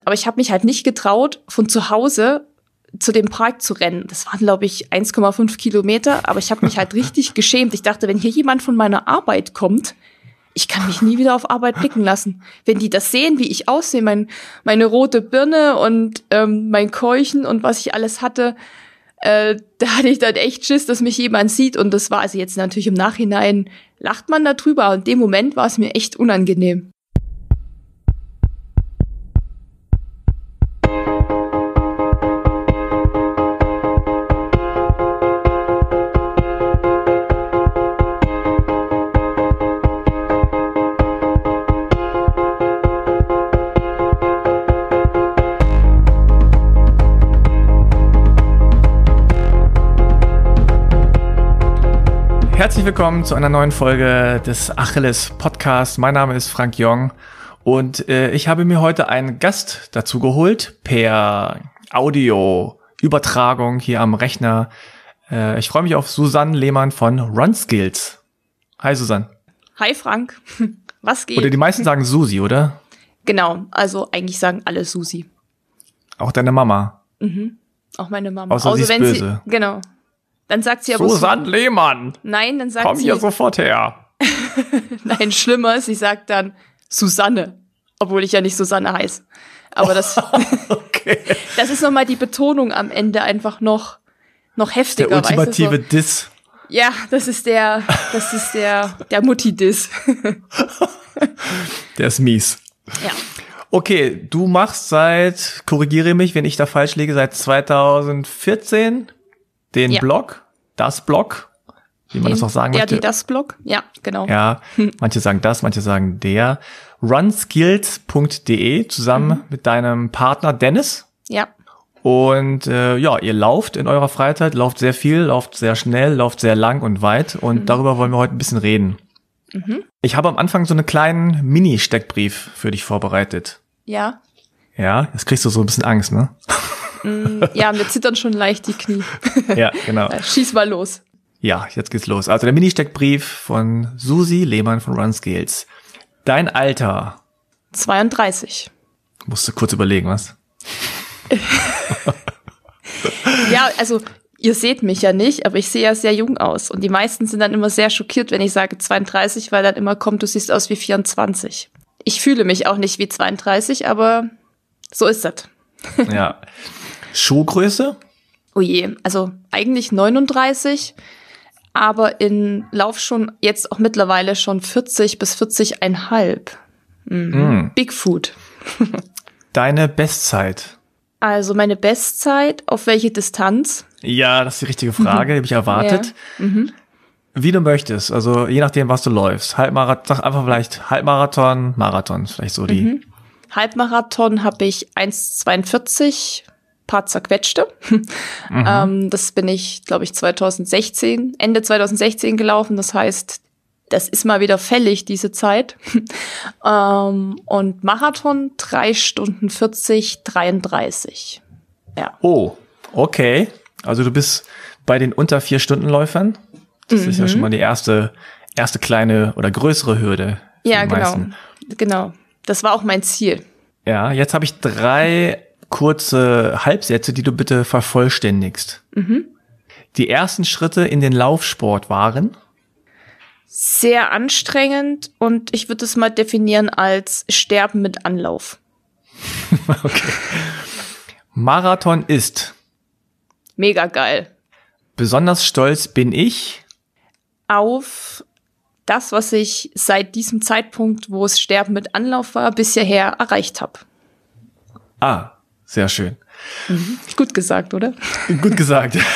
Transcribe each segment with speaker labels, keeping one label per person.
Speaker 1: Aber ich habe mich halt nicht getraut, von zu Hause zu dem Park zu rennen. Das waren, glaube ich, 1,5 Kilometer. Aber ich habe mich halt richtig geschämt. Ich dachte, wenn hier jemand von meiner Arbeit kommt, ich kann mich nie wieder auf Arbeit blicken lassen. Wenn die das sehen, wie ich aussehe, meine rote Birne und mein Keuchen und was ich alles hatte, da hatte ich dann echt Schiss, dass mich jemand sieht. Und das war also jetzt natürlich im Nachhinein, lacht man darüber. Aber in dem Moment war es mir echt unangenehm.
Speaker 2: Herzlich willkommen zu einer neuen Folge des Achilles Podcasts. Mein Name ist Frank Jong und ich habe mir heute einen Gast dazu geholt per Audio-Übertragung hier am Rechner. Ich freue mich auf Susanne Lehmann von RunSkills. Hi Susanne.
Speaker 1: Hi Frank. Was geht?
Speaker 2: Oder die meisten sagen Susi, oder?
Speaker 1: Genau, also eigentlich sagen alle Susi.
Speaker 2: Auch deine Mama?
Speaker 1: Mhm. Auch meine Mama.
Speaker 2: Außer sie ist
Speaker 1: wenn
Speaker 2: böse.
Speaker 1: Genau. Dann sagt sie aber
Speaker 2: Susanne Lehmann.
Speaker 1: Nein, dann sagt
Speaker 2: Komm
Speaker 1: sie.
Speaker 2: hier sofort her.
Speaker 1: Nein, schlimmer, sie sagt dann Susanne, obwohl ich ja nicht Susanne heiße. Aber das,
Speaker 2: okay.
Speaker 1: Das ist nochmal die Betonung am Ende einfach noch heftiger.
Speaker 2: Der ultimative
Speaker 1: weißt du, so.
Speaker 2: Diss.
Speaker 1: Ja, das ist der Mutti-Diss.
Speaker 2: Der ist mies.
Speaker 1: Ja.
Speaker 2: Okay, du machst korrigiere mich, wenn ich da falsch liege, seit 2014 den Blog, das Blog, wie man das auch sagen möchte.
Speaker 1: Das Blog, ja, genau.
Speaker 2: Ja, manche sagen das, manche sagen der. runskills.de zusammen mit deinem Partner Dennis.
Speaker 1: Ja.
Speaker 2: Und ihr lauft in eurer Freizeit, lauft sehr viel, lauft sehr schnell, lauft sehr lang und weit. Und darüber wollen wir heute ein bisschen reden. Mhm. Ich habe am Anfang so einen kleinen Mini-Steckbrief für dich vorbereitet.
Speaker 1: Ja.
Speaker 2: Ja, jetzt kriegst du so ein bisschen Angst, ne?
Speaker 1: Ja, mir zittern schon leicht die Knie.
Speaker 2: Ja, genau.
Speaker 1: Schieß mal los.
Speaker 2: Ja, jetzt geht's los. Also der Mini-Steckbrief von Susi Lehmann von RunSkills. Dein Alter?
Speaker 1: 32.
Speaker 2: Musst du kurz überlegen, was?
Speaker 1: Ja, also ihr seht mich ja nicht, aber ich sehe ja sehr jung aus. Und die meisten sind dann immer sehr schockiert, wenn ich sage 32, weil dann immer kommt, du siehst aus wie 24. Ich fühle mich auch nicht wie 32, aber so ist das.
Speaker 2: Ja. Schuhgröße?
Speaker 1: Oh je, also eigentlich 39, aber in Laufschuhen jetzt auch mittlerweile schon 40 bis 40,5. Bigfoot.
Speaker 2: Deine Bestzeit?
Speaker 1: Also meine Bestzeit, auf welche Distanz?
Speaker 2: Ja, das ist die richtige Frage, die habe ich erwartet.
Speaker 1: Ja. Mhm.
Speaker 2: Wie du möchtest, also je nachdem, was du läufst. Halbmarathon, sag einfach vielleicht Halbmarathon, Marathon, vielleicht so die.
Speaker 1: Halbmarathon habe ich 1,42, paar zerquetschte. Das bin ich, glaube ich, Ende 2016 gelaufen. Das heißt, das ist mal wieder fällig, diese Zeit. Und Marathon 3 Stunden 40, 33. Ja.
Speaker 2: Oh, okay. Also du bist bei den unter 4-Stunden-Läufern. Das ist ja schon mal die erste kleine oder größere Hürde.
Speaker 1: Ja, genau. Das war auch mein Ziel.
Speaker 2: Ja, jetzt habe ich 3 kurze Halbsätze, die du bitte vervollständigst. Die ersten Schritte in den Laufsport waren?
Speaker 1: Sehr anstrengend und ich würde es mal definieren als Sterben mit Anlauf.
Speaker 2: Okay. Marathon ist?
Speaker 1: Mega geil.
Speaker 2: Besonders stolz bin ich?
Speaker 1: Auf das, was ich seit diesem Zeitpunkt, wo es Sterben mit Anlauf war, bis hierher erreicht habe.
Speaker 2: Ah, sehr schön.
Speaker 1: Gut gesagt, oder?
Speaker 2: Gut gesagt. Ja.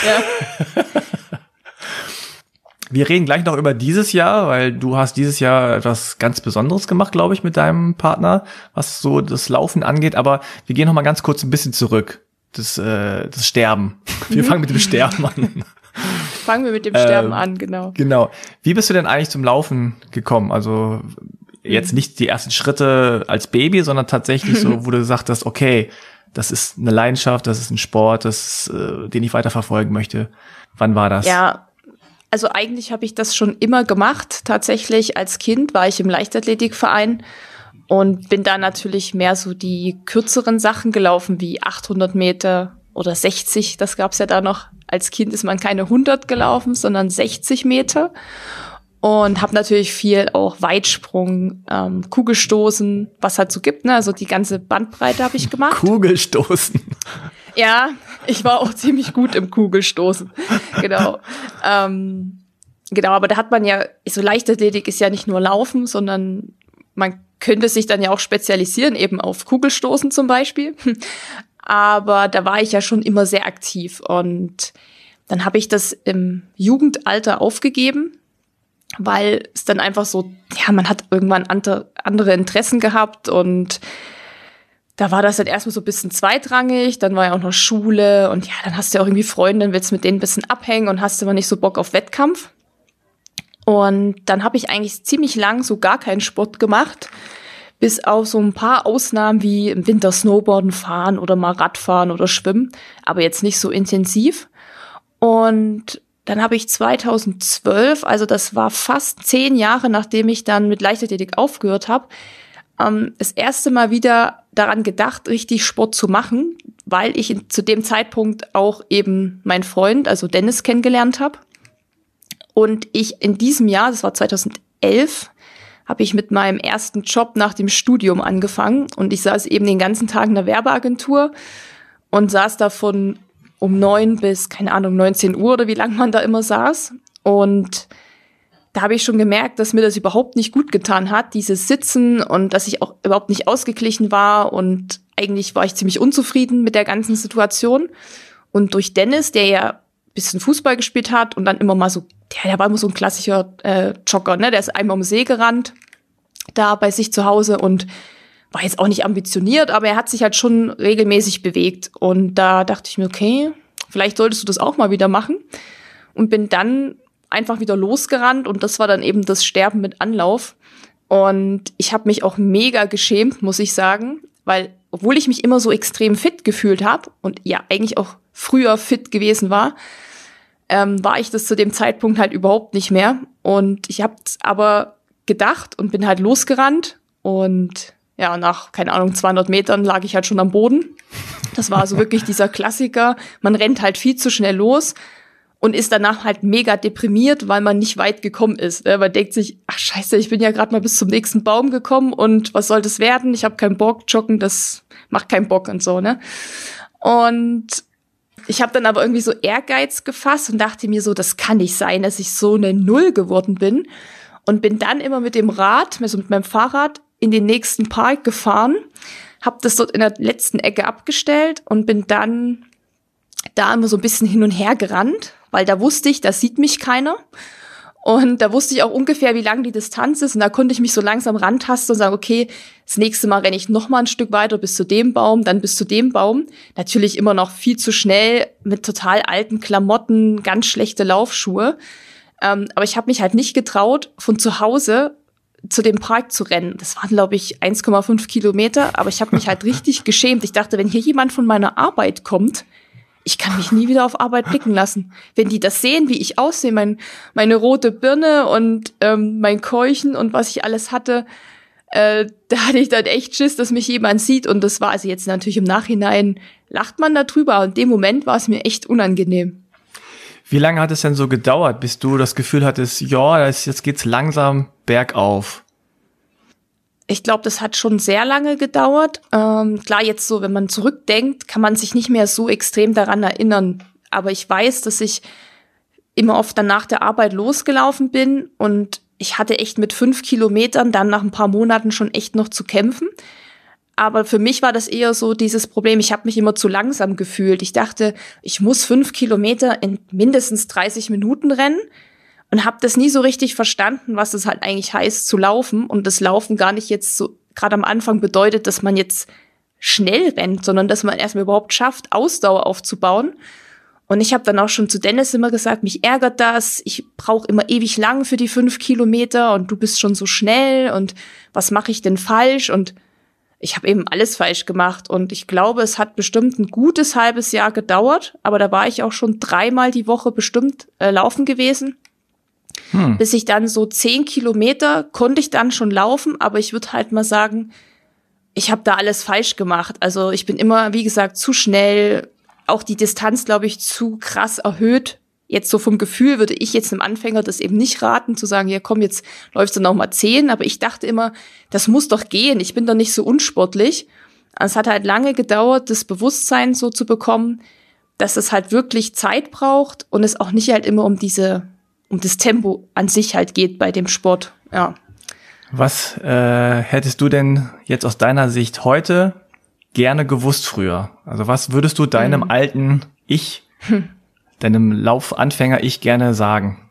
Speaker 2: Wir reden gleich noch über dieses Jahr, weil du hast dieses Jahr etwas ganz Besonderes gemacht, glaube ich, mit deinem Partner, was so das Laufen angeht. Aber wir gehen noch mal ganz kurz ein bisschen zurück. Das Sterben. Wir fangen mit dem Sterben an.
Speaker 1: Fangen wir mit dem Sterben an, genau.
Speaker 2: Genau. Wie bist du denn eigentlich zum Laufen gekommen? Also jetzt nicht die ersten Schritte als Baby, sondern tatsächlich so, wo du gesagt hast, okay, das ist eine Leidenschaft, das ist ein Sport, den ich weiterverfolgen möchte. Wann war das?
Speaker 1: Ja, also eigentlich habe ich das schon immer gemacht. Tatsächlich als Kind war ich im Leichtathletikverein Und bin da natürlich mehr so die kürzeren Sachen gelaufen, wie 800 Meter oder 60. Das gab's ja da noch. Als Kind ist man keine 100 gelaufen, sondern 60 Meter. Und habe natürlich viel auch Weitsprung, Kugelstoßen, was halt so gibt. Ne? Also die ganze Bandbreite habe ich gemacht.
Speaker 2: Kugelstoßen.
Speaker 1: Ja, ich war auch ziemlich gut im Kugelstoßen. Genau. Genau, aber da hat man ja, so Leichtathletik ist ja nicht nur Laufen, sondern man könnte sich dann ja auch spezialisieren, eben auf Kugelstoßen zum Beispiel. Aber da war ich ja schon immer sehr aktiv. Und dann habe ich das im Jugendalter aufgegeben, weil es dann einfach so, ja, man hat irgendwann andere Interessen gehabt und da war das dann erstmal so ein bisschen zweitrangig, dann war ja auch noch Schule und ja, dann hast du ja auch irgendwie Freunde, dann willst du mit denen ein bisschen abhängen und hast immer nicht so Bock auf Wettkampf. Und dann habe ich eigentlich ziemlich lang so gar keinen Sport gemacht, bis auf so ein paar Ausnahmen wie im Winter Snowboarden fahren oder mal Radfahren oder Schwimmen, aber jetzt nicht so intensiv. Und dann habe ich 2012, also das war fast 10 Jahre, nachdem ich dann mit Leichtathletik aufgehört habe, das erste Mal wieder daran gedacht, richtig Sport zu machen, weil ich zu dem Zeitpunkt auch eben meinen Freund, also Dennis, kennengelernt habe. Und ich in diesem Jahr, das war 2011, habe ich mit meinem ersten Job nach dem Studium angefangen. Und ich saß eben den ganzen Tag in der Werbeagentur und saß da von um 9 bis, keine Ahnung, 19 Uhr oder wie lange man da immer saß. Und da habe ich schon gemerkt, dass mir das überhaupt nicht gut getan hat, dieses Sitzen und dass ich auch überhaupt nicht ausgeglichen war. Und eigentlich war ich ziemlich unzufrieden mit der ganzen Situation. Und durch Dennis, der ja bisschen Fußball gespielt hat und dann immer mal so, der war immer so ein klassischer Jogger, ne? Der ist einmal um den See gerannt, da bei sich zu Hause und war jetzt auch nicht ambitioniert, aber er hat sich halt schon regelmäßig bewegt. Und da dachte ich mir, okay, vielleicht solltest du das auch mal wieder machen. Und bin dann einfach wieder losgerannt und das war dann eben das Sterben mit Anlauf. Und ich habe mich auch mega geschämt, muss ich sagen, weil obwohl ich mich immer so extrem fit gefühlt habe und ja eigentlich auch früher fit gewesen war ich das zu dem Zeitpunkt halt überhaupt nicht mehr. Und ich habe es aber gedacht und bin halt losgerannt. Und ja, nach, keine Ahnung, 200 Metern lag ich halt schon am Boden. Das war also wirklich dieser Klassiker. Man rennt halt viel zu schnell los und ist danach halt mega deprimiert, weil man nicht weit gekommen ist. Man denkt sich, ach scheiße, ich bin ja gerade mal bis zum nächsten Baum gekommen und was soll das werden? Ich habe keinen Bock, joggen, das macht keinen Bock und so, ne? Und ich habe dann aber irgendwie so Ehrgeiz gefasst und dachte mir so, das kann nicht sein, dass ich so eine Null geworden bin. Und bin dann immer mit dem Rad, also mit meinem Fahrrad, in den nächsten Park gefahren, habe das dort in der letzten Ecke abgestellt und bin dann da immer so ein bisschen hin und her gerannt, weil da wusste ich, da sieht mich keiner. Und da wusste ich auch ungefähr, wie lang die Distanz ist. Und da konnte ich mich so langsam rantasten und sagen, okay, das nächste Mal renne ich noch mal ein Stück weiter bis zu dem Baum, dann bis zu dem Baum. Natürlich immer noch viel zu schnell mit total alten Klamotten, ganz schlechte Laufschuhe. Aber ich habe mich halt nicht getraut, von zu Hause zu dem Park zu rennen. Das waren, glaube ich, 1,5 Kilometer. Aber ich habe mich halt richtig geschämt. Ich dachte, wenn hier jemand von meiner Arbeit kommt, ich kann mich nie wieder auf Arbeit blicken lassen. Wenn die das sehen, wie ich aussehe, meine rote Birne und mein Keuchen und was ich alles hatte, da hatte ich dann echt Schiss, dass mich jemand sieht. Und das war also jetzt natürlich im Nachhinein, lacht man darüber. Und in dem Moment war es mir echt unangenehm.
Speaker 2: Wie lange hat es denn so gedauert, bis du das Gefühl hattest, ja, jetzt geht's langsam bergauf?
Speaker 1: Ich glaube, das hat schon sehr lange gedauert. Klar, jetzt so, wenn man zurückdenkt, kann man sich nicht mehr so extrem daran erinnern. Aber ich weiß, dass ich immer oft dann nach der Arbeit losgelaufen bin und ich hatte echt mit 5 Kilometern dann nach ein paar Monaten schon echt noch zu kämpfen. Aber für mich war das eher so dieses Problem, ich habe mich immer zu langsam gefühlt. Ich dachte, ich muss 5 Kilometer in mindestens 30 Minuten rennen. Und habe das nie so richtig verstanden, was das halt eigentlich heißt, zu laufen. Und das Laufen gar nicht jetzt so gerade am Anfang bedeutet, dass man jetzt schnell rennt, sondern dass man erstmal überhaupt schafft, Ausdauer aufzubauen. Und ich habe dann auch schon zu Dennis immer gesagt, mich ärgert das, ich brauche immer ewig lang für die 5 Kilometer und du bist schon so schnell und was mache ich denn falsch? Und ich habe eben alles falsch gemacht. Und ich glaube, es hat bestimmt ein gutes halbes Jahr gedauert, aber da war ich auch schon 3-mal die Woche bestimmt laufen gewesen. Bis ich dann so 10 Kilometer konnte ich dann schon laufen, aber ich würde halt mal sagen, ich habe da alles falsch gemacht. Also ich bin immer, wie gesagt, zu schnell, auch die Distanz, glaube ich, zu krass erhöht. Jetzt so vom Gefühl würde ich jetzt einem Anfänger das eben nicht raten, zu sagen, ja komm, jetzt läufst du noch mal 10. Aber ich dachte immer, das muss doch gehen. Ich bin doch nicht so unsportlich. Es hat halt lange gedauert, das Bewusstsein so zu bekommen, dass es halt wirklich Zeit braucht und es auch nicht halt immer um das Tempo an sich halt geht bei dem Sport, ja.
Speaker 2: Was hättest du denn jetzt aus deiner Sicht heute gerne gewusst früher? Also was würdest du deinem alten Ich, deinem Laufanfänger-Ich gerne sagen?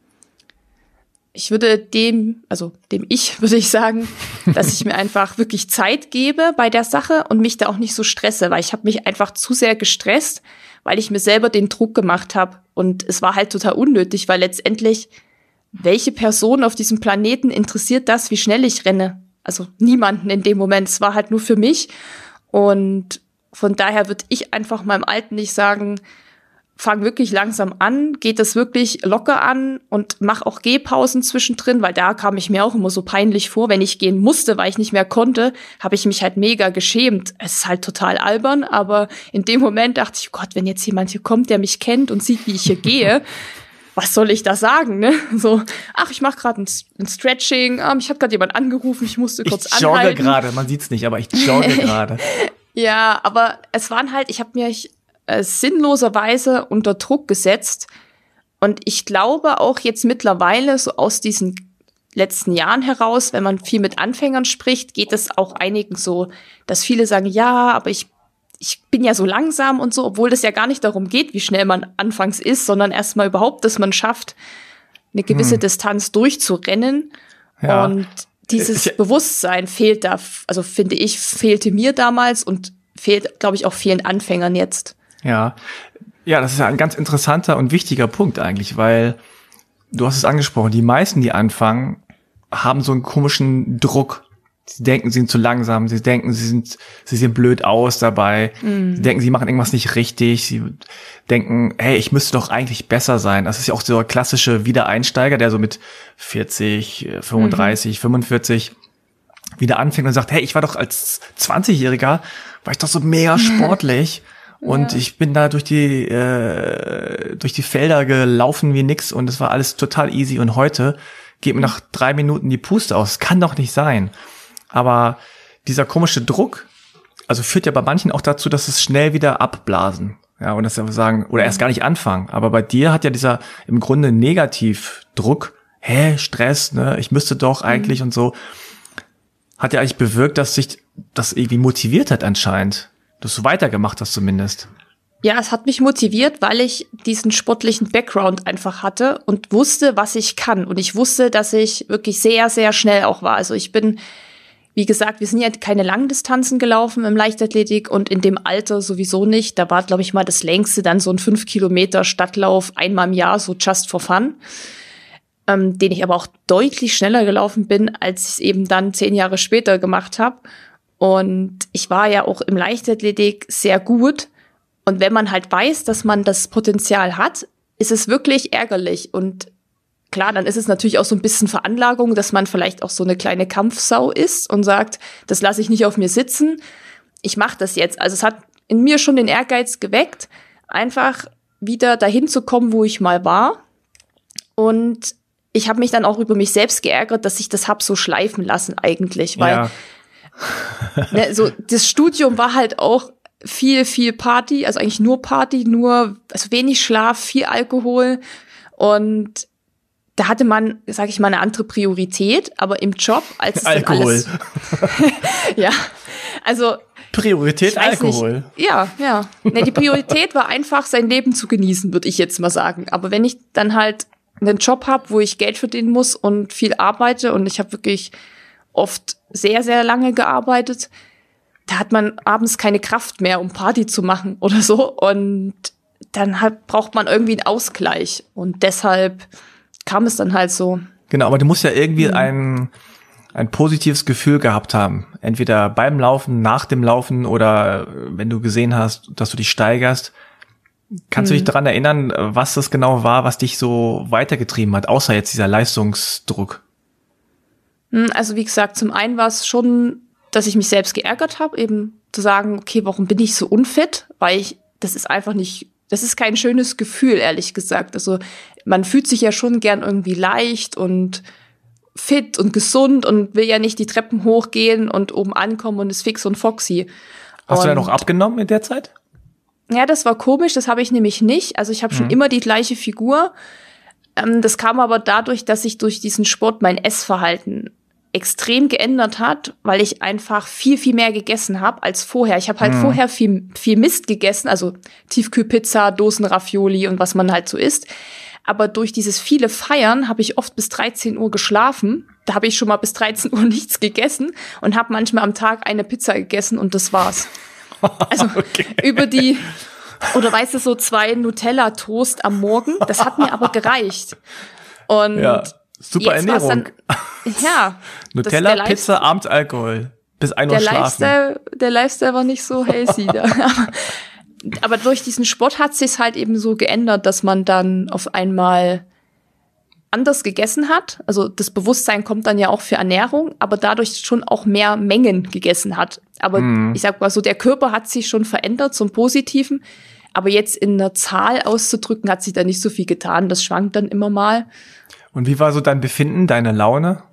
Speaker 1: Ich würde dem Ich würde ich sagen, dass ich mir einfach wirklich Zeit gebe bei der Sache und mich da auch nicht so stresse, weil ich habe mich einfach zu sehr gestresst, weil ich mir selber den Druck gemacht habe. Und es war halt total unnötig, weil letztendlich, welche Person auf diesem Planeten interessiert das, wie schnell ich renne? Also niemanden in dem Moment. Es war halt nur für mich. Und von daher würde ich einfach meinem alten Ich sagen, fang wirklich langsam an, geht das wirklich locker an und mach auch Gehpausen zwischendrin, weil da kam ich mir auch immer so peinlich vor, wenn ich gehen musste, weil ich nicht mehr konnte, habe ich mich halt mega geschämt. Es ist halt total albern, aber in dem Moment dachte ich, Gott, wenn jetzt jemand hier kommt, der mich kennt und sieht, wie ich hier gehe, was soll ich da sagen, ne? So, ach, ich mache gerade ein Stretching, mich hat gerade jemand angerufen, ich musste kurz anhalten.
Speaker 2: Ich jogge gerade, man sieht's nicht, aber ich jogge gerade.
Speaker 1: Ja, aber es waren halt, ich habe mir sinnloserweise unter Druck gesetzt. Und ich glaube auch jetzt mittlerweile, so aus diesen letzten Jahren heraus, wenn man viel mit Anfängern spricht, geht es auch einigen so, dass viele sagen, ja, aber ich bin ja so langsam und so, obwohl das ja gar nicht darum geht, wie schnell man anfangs ist, sondern erstmal überhaupt, dass man schafft, eine gewisse Distanz durchzurennen. Ja. Und dieses Bewusstsein fehlt da, also finde ich, fehlte mir damals und fehlt, glaube ich, auch vielen Anfängern jetzt.
Speaker 2: Ja, das ist ja ein ganz interessanter und wichtiger Punkt eigentlich, weil du hast es angesprochen, die meisten, die anfangen, haben so einen komischen Druck. Sie denken, sie sind zu langsam, sie denken, sie sehen blöd aus dabei, sie denken, sie machen irgendwas nicht richtig, sie denken, hey, ich müsste doch eigentlich besser sein. Das ist ja auch so der klassische Wiedereinsteiger, der so mit 40, 35, 45 wieder anfängt und sagt, hey, ich war doch als 20-Jähriger, war ich doch so mega sportlich. Und ich bin da durch die Felder gelaufen wie nix und es war alles total easy. Und heute geht mir nach 3 Minuten die Puste aus. Kann doch nicht sein. Aber dieser komische Druck, also führt ja bei manchen auch dazu, dass es schnell wieder abblasen. Ja, und dass sie sagen, oder erst gar nicht anfangen. Aber bei dir hat ja dieser im Grunde Negativdruck, Stress, ne, ich müsste doch eigentlich und so, hat ja eigentlich bewirkt, dass sich das irgendwie motiviert hat anscheinend. Dass du weitergemacht hast zumindest.
Speaker 1: Ja, es hat mich motiviert, weil ich diesen sportlichen Background einfach hatte und wusste, was ich kann. Und ich wusste, dass ich wirklich sehr, sehr schnell auch war. Also ich bin, wie gesagt, wir sind ja keine langen Distanzen gelaufen im Leichtathletik und in dem Alter sowieso nicht. Da war, glaube ich, mal das längste dann so ein 5 Kilometer Stadtlauf einmal im Jahr, so just for fun. Den ich aber auch deutlich schneller gelaufen bin, als ich es eben dann 10 Jahre später gemacht habe. Und ich war ja auch im Leichtathletik sehr gut. Und wenn man halt weiß, dass man das Potenzial hat, ist es wirklich ärgerlich. Und klar, dann ist es natürlich auch so ein bisschen Veranlagung, dass man vielleicht auch so eine kleine Kampfsau ist und sagt, das lasse ich nicht auf mir sitzen. Ich mache das jetzt. Also es hat in mir schon den Ehrgeiz geweckt, einfach wieder dahin zu kommen, wo ich mal war. Und ich habe mich dann auch über mich selbst geärgert, dass ich das hab so schleifen lassen eigentlich, weil ne, so das Studium war halt auch viel Party, also eigentlich nur Party, also wenig Schlaf, viel Alkohol und da hatte man, sage ich mal, eine andere Priorität, aber im Job als
Speaker 2: Alkohol.
Speaker 1: Alles, ja, also
Speaker 2: Priorität Alkohol.
Speaker 1: Nicht. Ja. Ne, die Priorität war einfach, sein Leben zu genießen, würde ich jetzt mal sagen. Aber wenn ich dann halt einen Job habe, wo ich Geld verdienen muss und viel arbeite und ich habe wirklich oft sehr, sehr lange gearbeitet, da hat man abends keine Kraft mehr, um Party zu machen oder so. Und dann braucht man irgendwie einen Ausgleich. Und deshalb kam es dann halt so.
Speaker 2: Genau, aber du musst ja irgendwie ein positives Gefühl gehabt haben. Entweder beim Laufen, nach dem Laufen oder wenn du gesehen hast, dass du dich steigerst. Kannst du dich daran erinnern, was das genau war, was dich so weitergetrieben hat, außer jetzt dieser Leistungsdruck?
Speaker 1: Also wie gesagt, zum einen war es schon, dass ich mich selbst geärgert habe, eben zu sagen, okay, warum bin ich so unfit? Weil das ist einfach nicht, das ist kein schönes Gefühl, ehrlich gesagt. Also man fühlt sich ja schon gern irgendwie leicht und fit und gesund und will ja nicht die Treppen hochgehen und oben ankommen und ist fix und foxy.
Speaker 2: Hast du da noch abgenommen in der Zeit?
Speaker 1: Ja, das war komisch, das habe ich nämlich nicht. Also ich habe schon immer die gleiche Figur. Das kam aber dadurch, dass sich durch diesen Sport mein Essverhalten extrem geändert hat, weil ich einfach viel, viel mehr gegessen habe als vorher. Ich habe halt vorher viel Mist gegessen, also Tiefkühlpizza, Dosenravioli und was man halt so isst. Aber durch dieses viele Feiern habe ich oft bis 13 Uhr geschlafen. Da habe ich schon mal bis 13 Uhr nichts gegessen und habe manchmal am Tag eine Pizza gegessen und das war's. Also über die, oder weißt du, so 2 Nutella-Toast am Morgen, das hat mir aber gereicht. Und
Speaker 2: ja, super Ernährung.
Speaker 1: Dann, ja.
Speaker 2: Nutella, Pizza, abends Alkohol. Bis 1 Uhr schlafen.
Speaker 1: Der Lifestyle war nicht so healthy da. Aber durch diesen Sport hat sich's halt eben so geändert, dass man dann auf einmal anders gegessen hat. Also das Bewusstsein kommt dann ja auch für Ernährung, aber dadurch schon auch mehr Mengen gegessen hat. Aber ich sag mal so, der Körper hat sich schon verändert zum Positiven. Aber jetzt in einer Zahl auszudrücken, hat sich da nicht so viel getan. Das schwankt dann immer mal.
Speaker 2: Und wie war so dein Befinden, deine Laune?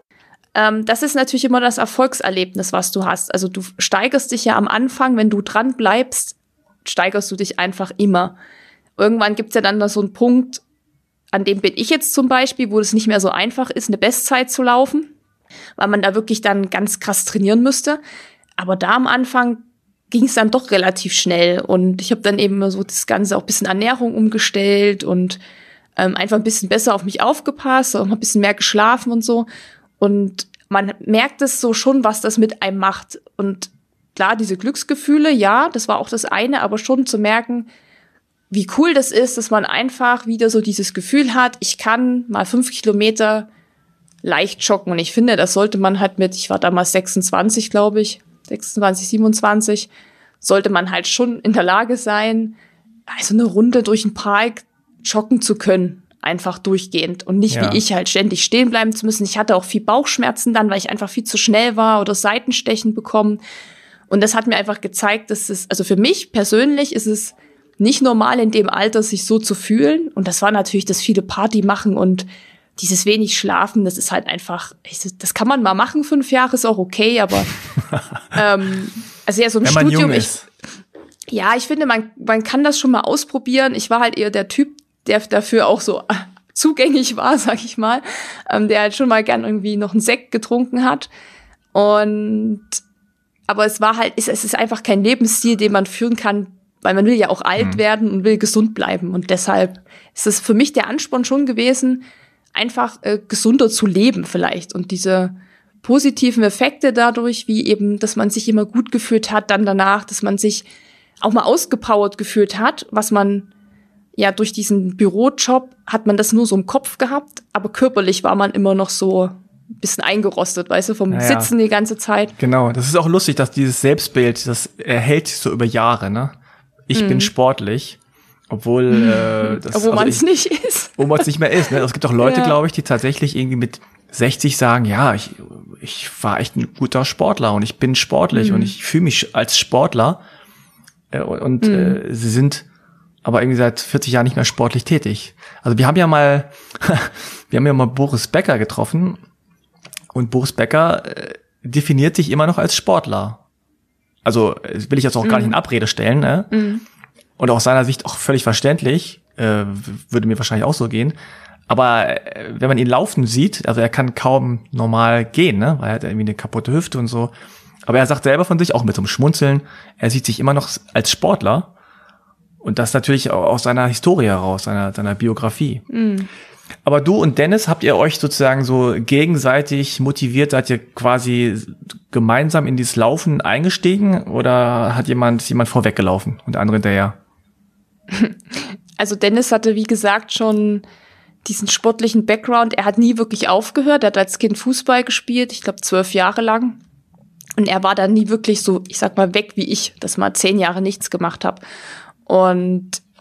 Speaker 1: Das ist natürlich immer das Erfolgserlebnis, was du hast. Also du steigerst dich ja am Anfang, wenn du dran bleibst, steigerst du dich einfach immer. Irgendwann gibt's ja dann da so einen Punkt, an dem bin ich jetzt zum Beispiel, wo es nicht mehr so einfach ist, eine Bestzeit zu laufen, weil man da wirklich dann ganz krass trainieren müsste. Aber da am Anfang ging es dann doch relativ schnell. Und ich habe dann eben so das Ganze auch ein bisschen Ernährung umgestellt und einfach ein bisschen besser auf mich aufgepasst, auch ein bisschen mehr geschlafen und so. Und man merkt es so schon, was das mit einem macht. Und klar, diese Glücksgefühle, ja, das war auch das eine, aber schon zu merken, wie cool das ist, dass man einfach wieder so dieses Gefühl hat, ich kann mal 5 Kilometer leicht joggen. Und ich finde, das sollte man halt ich war damals 26, glaube ich, 26, 27, sollte man halt schon in der Lage sein, also eine Runde durch den Park joggen zu können, einfach durchgehend und nicht wie ich halt ständig stehen bleiben zu müssen. Ich hatte auch viel Bauchschmerzen dann, weil ich einfach viel zu schnell war oder Seitenstechen bekommen. Und das hat mir einfach gezeigt, dass es, also für mich persönlich ist es nicht normal in dem Alter, sich so zu fühlen. Und das war natürlich das viele Party machen und dieses wenig Schlafen, das ist halt einfach, das kann man mal machen, 5 Jahre ist auch okay, aber also ja, so im Studium, ich finde, man kann das schon mal ausprobieren. Ich war halt eher der Typ, der dafür auch so zugänglich war, sag ich mal, der halt schon mal gern irgendwie noch einen Sekt getrunken hat. Aber es ist einfach kein Lebensstil, den man führen kann, weil man will ja auch alt werden und will gesund bleiben. Und deshalb ist es für mich der Ansporn schon gewesen, einfach gesunder zu leben vielleicht. Und diese positiven Effekte dadurch, wie eben, dass man sich immer gut gefühlt hat, dann danach, dass man sich auch mal ausgepowert gefühlt hat, was man ja durch diesen Bürojob hat man das nur so im Kopf gehabt, aber körperlich war man immer noch so ein bisschen eingerostet, weißt du, vom Sitzen die ganze Zeit.
Speaker 2: Genau, das ist auch lustig, dass dieses Selbstbild, das erhält sich so über Jahre, ne? Ich bin sportlich, obwohl
Speaker 1: man es nicht ist.
Speaker 2: Obwohl man es nicht mehr ist, ne? Es gibt auch Leute, glaube ich, die tatsächlich irgendwie mit 60 sagen, ja, ich war echt ein guter Sportler und ich bin sportlich und ich fühle mich als Sportler und sie sind aber irgendwie seit 40 Jahren nicht mehr sportlich tätig. Also wir haben ja mal Boris Becker getroffen und Boris Becker definiert sich immer noch als Sportler. Also will ich jetzt auch gar nicht in Abrede stellen, ne? Und aus seiner Sicht auch völlig verständlich, würde mir wahrscheinlich auch so gehen. Aber wenn man ihn laufen sieht, also er kann kaum normal gehen, ne? Weil er hat irgendwie eine kaputte Hüfte und so. Aber er sagt selber von sich, auch mit so einem Schmunzeln, er sieht sich immer noch als Sportler. Und das natürlich auch aus seiner Historie heraus, seiner Biografie. Aber du und Dennis, habt ihr euch sozusagen so gegenseitig motiviert, seid ihr quasi gemeinsam in dieses Laufen eingestiegen oder hat jemand vorweggelaufen und der andere hinterher?
Speaker 1: Also Dennis hatte, wie gesagt, schon diesen sportlichen Background. Er hat nie wirklich aufgehört. Er hat als Kind Fußball gespielt, ich glaube 12 Jahre lang. Und er war dann nie wirklich so, ich sag mal, weg wie ich, dass mal 10 Jahre nichts gemacht habe. Und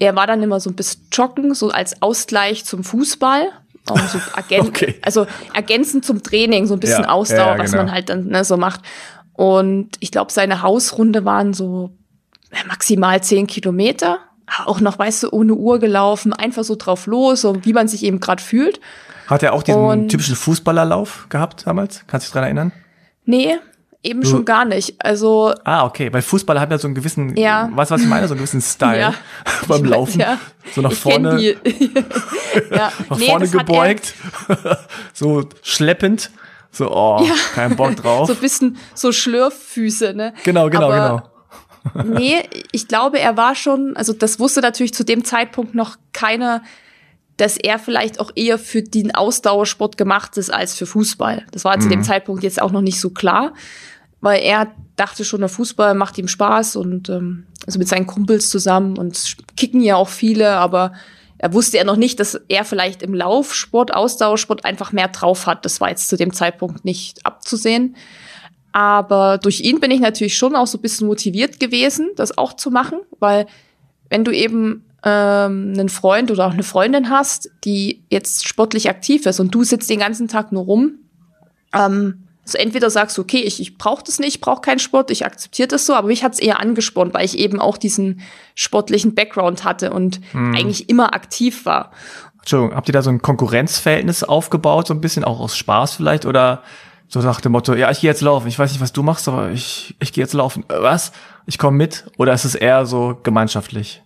Speaker 1: er war dann immer so ein bisschen joggen, so als Ausgleich zum Fußball. Auch so
Speaker 2: Okay.
Speaker 1: Also ergänzend zum Training, so ein bisschen Ausdauer, was man halt dann so macht. Und ich glaube, seine Hausrunde waren so maximal 10 Kilometer. Auch noch, weißt du, ohne Uhr gelaufen, einfach so drauf los, so wie man sich eben gerade fühlt.
Speaker 2: Hat er auch diesen typischen Fußballerlauf gehabt damals? Kannst du dich dran erinnern?
Speaker 1: Nee, eben schon gar nicht. Also
Speaker 2: okay, weil Fußballer haben ja so einen gewissen, weißt du, was ich meine? So einen gewissen Style beim Laufen. Ja. So nach vorne, nach vorne gebeugt, so schleppend. So, kein Bock drauf.
Speaker 1: So ein bisschen so Schlürffüße, ne?
Speaker 2: Genau.
Speaker 1: Nee, ich glaube, er war schon, also das wusste natürlich zu dem Zeitpunkt noch keiner, dass er vielleicht auch eher für den Ausdauersport gemacht ist als für Fußball. Das war zu dem Zeitpunkt jetzt auch noch nicht so klar, weil er dachte schon, der Fußball macht ihm Spaß und also mit seinen Kumpels zusammen und kicken ja auch viele, aber er wusste ja noch nicht, dass er vielleicht im Laufsport, Ausdauersport einfach mehr drauf hat. Das war jetzt zu dem Zeitpunkt nicht abzusehen. Aber durch ihn bin ich natürlich schon auch so ein bisschen motiviert gewesen, das auch zu machen, weil wenn du eben einen Freund oder auch eine Freundin hast, die jetzt sportlich aktiv ist und du sitzt den ganzen Tag nur rum, so entweder sagst du, okay, ich brauche das nicht, ich brauche keinen Sport, ich akzeptiere das so, aber mich hat's eher angespornt, weil ich eben auch diesen sportlichen Background hatte und eigentlich immer aktiv war.
Speaker 2: Entschuldigung, habt ihr da so ein Konkurrenzverhältnis aufgebaut, so ein bisschen auch aus Spaß vielleicht oder so nach dem Motto, ja, ich gehe jetzt laufen, ich weiß nicht, was du machst, aber ich gehe jetzt laufen. Was? Ich komme mit? Oder ist es eher so gemeinschaftlich?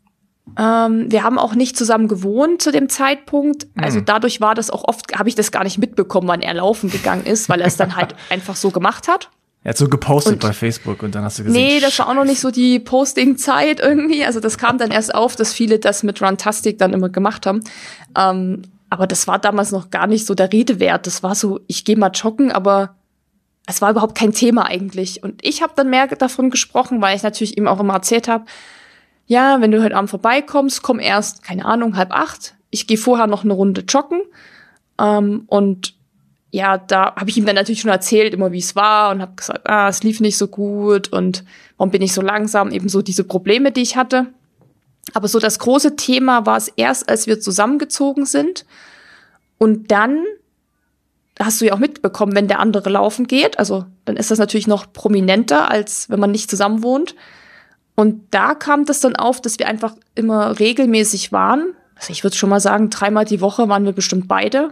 Speaker 1: Wir haben auch nicht zusammen gewohnt zu dem Zeitpunkt. Also dadurch war das auch oft, habe ich das gar nicht mitbekommen, wann er laufen gegangen ist, weil er es dann halt einfach so gemacht hat.
Speaker 2: Er hat so gepostet bei Facebook und dann hast du gesehen.
Speaker 1: Nee, das war auch noch nicht so die Posting-Zeit irgendwie. Also das kam dann erst auf, dass viele das mit Runtastic dann immer gemacht haben. Aber das war damals noch gar nicht so der Rede wert. Das war so, ich gehe mal joggen, aber es war überhaupt kein Thema eigentlich. Und ich habe dann mehr davon gesprochen, weil ich natürlich ihm auch immer erzählt habe, ja, wenn du heute Abend vorbeikommst, komm erst, keine Ahnung, 7:30. Ich gehe vorher noch eine Runde joggen. Und ja, da habe ich ihm dann natürlich schon erzählt, immer wie es war und habe gesagt, es lief nicht so gut und warum bin ich so langsam, eben so diese Probleme, die ich hatte. Aber so das große Thema war es erst, als wir zusammengezogen sind. Und dann hast du ja auch mitbekommen, wenn der andere laufen geht. Also dann ist das natürlich noch prominenter, als wenn man nicht zusammen wohnt. Und da kam das dann auf, dass wir einfach immer regelmäßig waren. Also ich würde schon mal sagen, 3-mal die Woche waren wir bestimmt beide.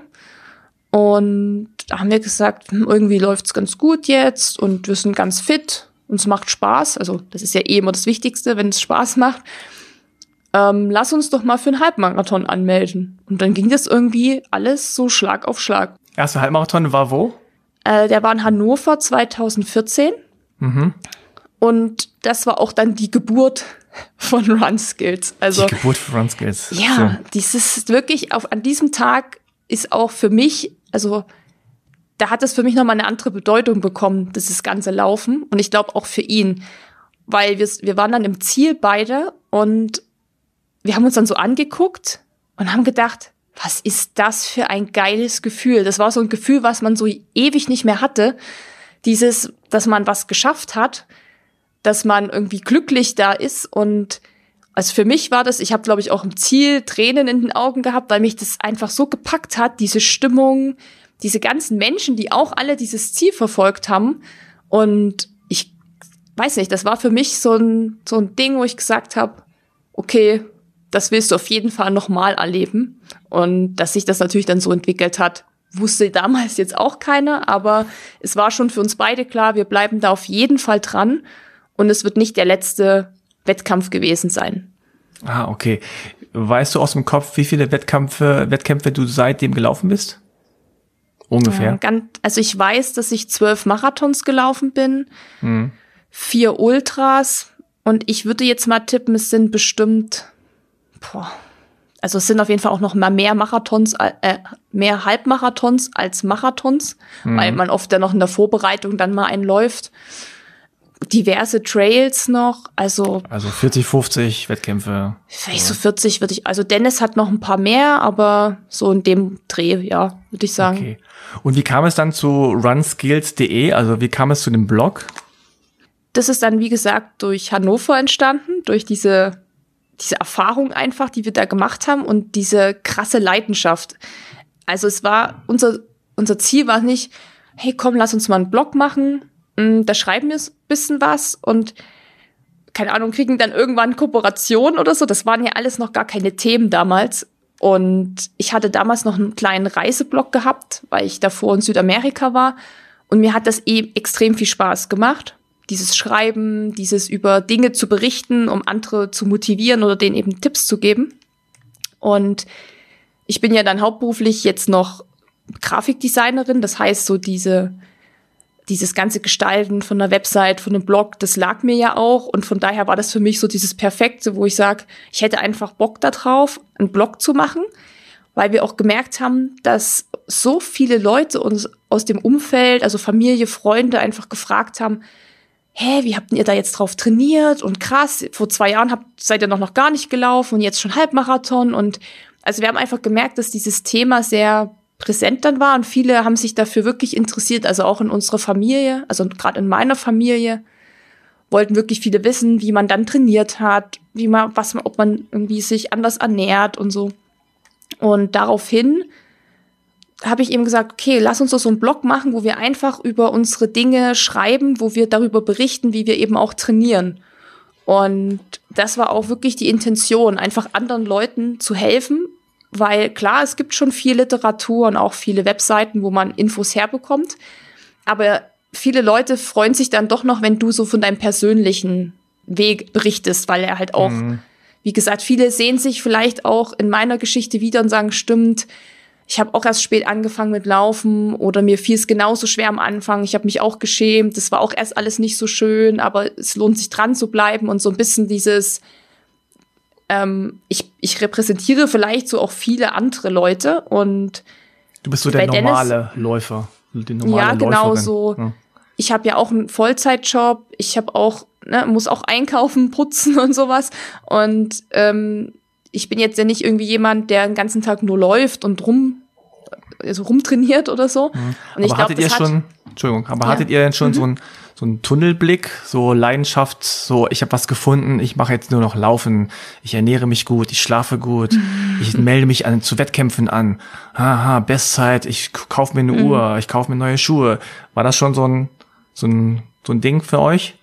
Speaker 1: Und da haben wir gesagt, irgendwie läuft's ganz gut jetzt und wir sind ganz fit. Uns macht Spaß. Also das ist ja eh immer das Wichtigste, wenn es Spaß macht. Lass uns doch mal für einen Halbmarathon anmelden. Und dann ging das irgendwie alles so Schlag auf Schlag.
Speaker 2: Erster Halbmarathon war wo?
Speaker 1: Der war in Hannover 2014. Und das war auch dann die Geburt von RunSkills. Also,
Speaker 2: die Geburt von RunSkills.
Speaker 1: Ja, dieses wirklich an diesem Tag ist auch für mich, also da hat es für mich nochmal eine andere Bedeutung bekommen, dieses ganze Laufen. Und ich glaube auch für ihn. Weil wir waren dann im Ziel beide und wir haben uns dann so angeguckt und haben gedacht, was ist das für ein geiles Gefühl? Das war so ein Gefühl, was man so ewig nicht mehr hatte. Dieses, dass man was geschafft hat, dass man irgendwie glücklich da ist. Und also für mich war das, ich habe, glaube ich, auch im Ziel Tränen in den Augen gehabt, weil mich das einfach so gepackt hat, diese Stimmung, diese ganzen Menschen, die auch alle dieses Ziel verfolgt haben. Und ich weiß nicht, das war für mich so ein Ding, wo ich gesagt habe, okay, das willst du auf jeden Fall nochmal erleben. Und dass sich das natürlich dann so entwickelt hat, wusste damals jetzt auch keiner, aber es war schon für uns beide klar, wir bleiben da auf jeden Fall dran und es wird nicht der letzte Wettkampf gewesen sein.
Speaker 2: Ah, okay. Weißt du aus dem Kopf, wie viele Wettkämpfe du seitdem gelaufen bist? Ungefähr.
Speaker 1: Also ich weiß, dass ich 12 Marathons gelaufen bin, 4 Ultras und ich würde jetzt mal tippen, es sind bestimmt also es sind auf jeden Fall auch noch mal mehr Marathons, mehr Halbmarathons als Marathons, weil man oft dann noch in der Vorbereitung dann mal einen läuft. Diverse Trails noch, also
Speaker 2: 40, 50 Wettkämpfe.
Speaker 1: Vielleicht so 40 würde ich, also Dennis hat noch ein paar mehr, aber so in dem Dreh, ja, würde ich sagen.
Speaker 2: Okay. Und wie kam es dann zu runskills.de? Also wie kam es zu dem Blog?
Speaker 1: Das ist dann, wie gesagt, durch Hannover entstanden, durch diese diese Erfahrung einfach, die wir da gemacht haben und diese krasse Leidenschaft. Also es war, unser Ziel war nicht, hey komm, lass uns mal einen Blog machen, da schreiben wir ein bisschen was und keine Ahnung, kriegen dann irgendwann Kooperation oder so. Das waren ja alles noch gar keine Themen damals. Und ich hatte damals noch einen kleinen Reiseblog gehabt, weil ich davor in Südamerika war. Und mir hat das extrem viel Spaß gemacht. Dieses Schreiben, dieses über Dinge zu berichten, um andere zu motivieren oder denen eben Tipps zu geben. Und ich bin ja dann hauptberuflich jetzt noch Grafikdesignerin. Das heißt, so dieses ganze Gestalten von einer Website, von einem Blog, das lag mir ja auch. Und von daher war das für mich so dieses Perfekte, wo ich sage, ich hätte einfach Bock da drauf, einen Blog zu machen, weil wir auch gemerkt haben, dass so viele Leute uns aus dem Umfeld, also Familie, Freunde, einfach gefragt haben, wie habt ihr da jetzt drauf trainiert? Und krass, vor 2 Jahren seid ihr noch gar nicht gelaufen und jetzt schon Halbmarathon. Und also wir haben einfach gemerkt, dass dieses Thema sehr präsent dann war und viele haben sich dafür wirklich interessiert, also auch in unserer Familie, also gerade in meiner Familie, wollten wirklich viele wissen, wie man dann trainiert hat, ob man irgendwie sich anders ernährt und so. Und daraufhin habe ich eben gesagt, okay, lass uns doch so einen Blog machen, wo wir einfach über unsere Dinge schreiben, wo wir darüber berichten, wie wir eben auch trainieren. Und das war auch wirklich die Intention, einfach anderen Leuten zu helfen, weil klar, es gibt schon viel Literatur und auch viele Webseiten, wo man Infos herbekommt. Aber viele Leute freuen sich dann doch noch, wenn du so von deinem persönlichen Weg berichtest, weil er halt auch, wie gesagt, viele sehen sich vielleicht auch in meiner Geschichte wieder und sagen, stimmt, ich habe auch erst spät angefangen mit Laufen oder mir fiel es genauso schwer am Anfang. Ich habe mich auch geschämt. Das war auch erst alles nicht so schön, aber es lohnt sich dran zu bleiben und so ein bisschen dieses ich repräsentiere vielleicht so auch viele andere Leute und
Speaker 2: du bist so der normale Läufer, die normale
Speaker 1: ja, genau
Speaker 2: Läuferin.
Speaker 1: so. Ja. Ich habe ja auch einen Vollzeitjob, ich habe auch muss auch einkaufen, putzen und sowas und ich bin jetzt ja nicht irgendwie jemand, der den ganzen Tag nur läuft und rumtrainiert oder so. Und ich glaube,
Speaker 2: hattet ihr denn schon so einen Tunnelblick, so Leidenschaft, so ich habe was gefunden, ich mache jetzt nur noch Laufen, ich ernähre mich gut, ich schlafe gut, ich melde mich zu Wettkämpfen an, Bestzeit, ich kaufe mir eine Uhr, ich kaufe mir neue Schuhe. War das schon so ein Ding für euch?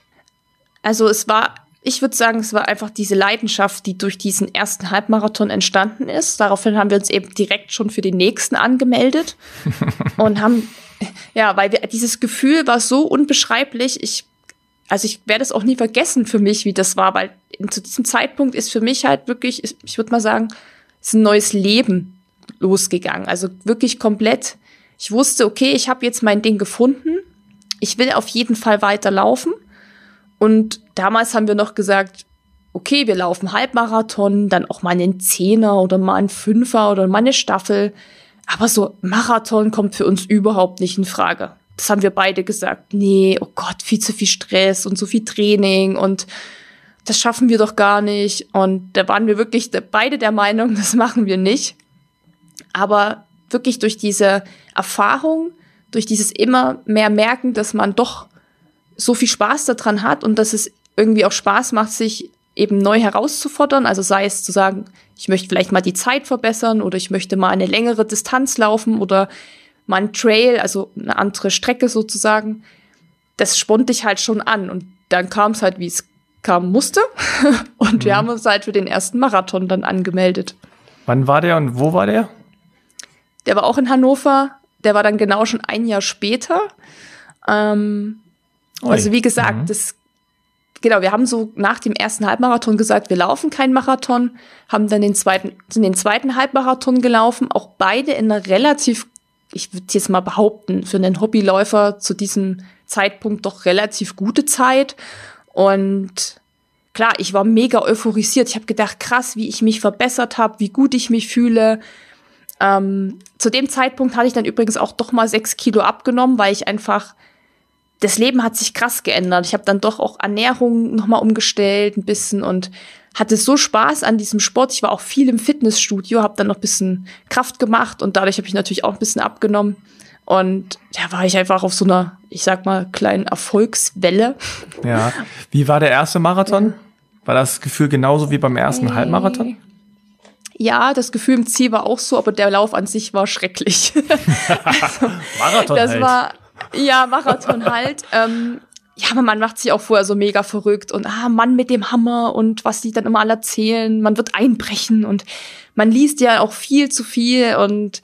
Speaker 1: Also ich würde sagen, es war einfach diese Leidenschaft, die durch diesen ersten Halbmarathon entstanden ist. Daraufhin haben wir uns eben direkt schon für den nächsten angemeldet und haben weil dieses Gefühl war so unbeschreiblich. Ich werde es auch nie vergessen für mich, wie das war, weil zu diesem Zeitpunkt ist für mich halt wirklich, ich würde mal sagen, ist ein neues Leben losgegangen. Also wirklich komplett. Ich wusste, okay, ich habe jetzt mein Ding gefunden. Ich will auf jeden Fall weiterlaufen. Und damals haben wir noch gesagt, okay, wir laufen Halbmarathon, dann auch mal einen 10er oder mal einen 5er oder mal eine Staffel. Aber so Marathon kommt für uns überhaupt nicht in Frage. Das haben wir beide gesagt. Nee, oh Gott, viel zu viel Stress und so viel Training und das schaffen wir doch gar nicht. Und da waren wir wirklich beide der Meinung, das machen wir nicht. Aber wirklich durch diese Erfahrung, durch dieses immer mehr Merken, dass man doch so viel Spaß daran hat und dass es irgendwie auch Spaß macht, sich eben neu herauszufordern. Also sei es zu sagen, ich möchte vielleicht mal die Zeit verbessern oder ich möchte mal eine längere Distanz laufen oder mal einen Trail, also eine andere Strecke sozusagen. Das spornt dich halt schon an. Und dann kam es halt, wie es kam musste. Und wir haben uns halt für den ersten Marathon dann angemeldet.
Speaker 2: Wann war der und wo war der?
Speaker 1: Der war auch in Hannover. Der war dann genau schon ein Jahr später. Also wie gesagt, wir haben so nach dem ersten Halbmarathon gesagt, wir laufen keinen Marathon, haben dann den zweiten Halbmarathon gelaufen, auch beide in einer relativ, ich würde jetzt mal behaupten, für einen Hobbyläufer zu diesem Zeitpunkt doch relativ gute Zeit. Und klar, ich war mega euphorisiert. Ich habe gedacht, krass, wie ich mich verbessert habe, wie gut ich mich fühle. Zu dem Zeitpunkt hatte ich dann übrigens auch doch mal 6 Kilo abgenommen, weil ich einfach das Leben hat sich krass geändert. Ich habe dann doch auch Ernährung nochmal umgestellt ein bisschen und hatte so Spaß an diesem Sport. Ich war auch viel im Fitnessstudio, habe dann noch ein bisschen Kraft gemacht und dadurch habe ich natürlich auch ein bisschen abgenommen. Und da war ich einfach auf so einer, ich sag mal, kleinen Erfolgswelle.
Speaker 2: Ja. Wie war der erste Marathon? War das Gefühl genauso wie beim ersten Halbmarathon?
Speaker 1: Ja, das Gefühl im Ziel war auch so, aber der Lauf an sich war schrecklich. Also,
Speaker 2: Marathon
Speaker 1: das
Speaker 2: halt.
Speaker 1: Marathon halt. Ja, aber man macht sich auch vorher so mega verrückt und Mann mit dem Hammer und was die dann immer alle erzählen. Man wird einbrechen und man liest ja auch viel zu viel und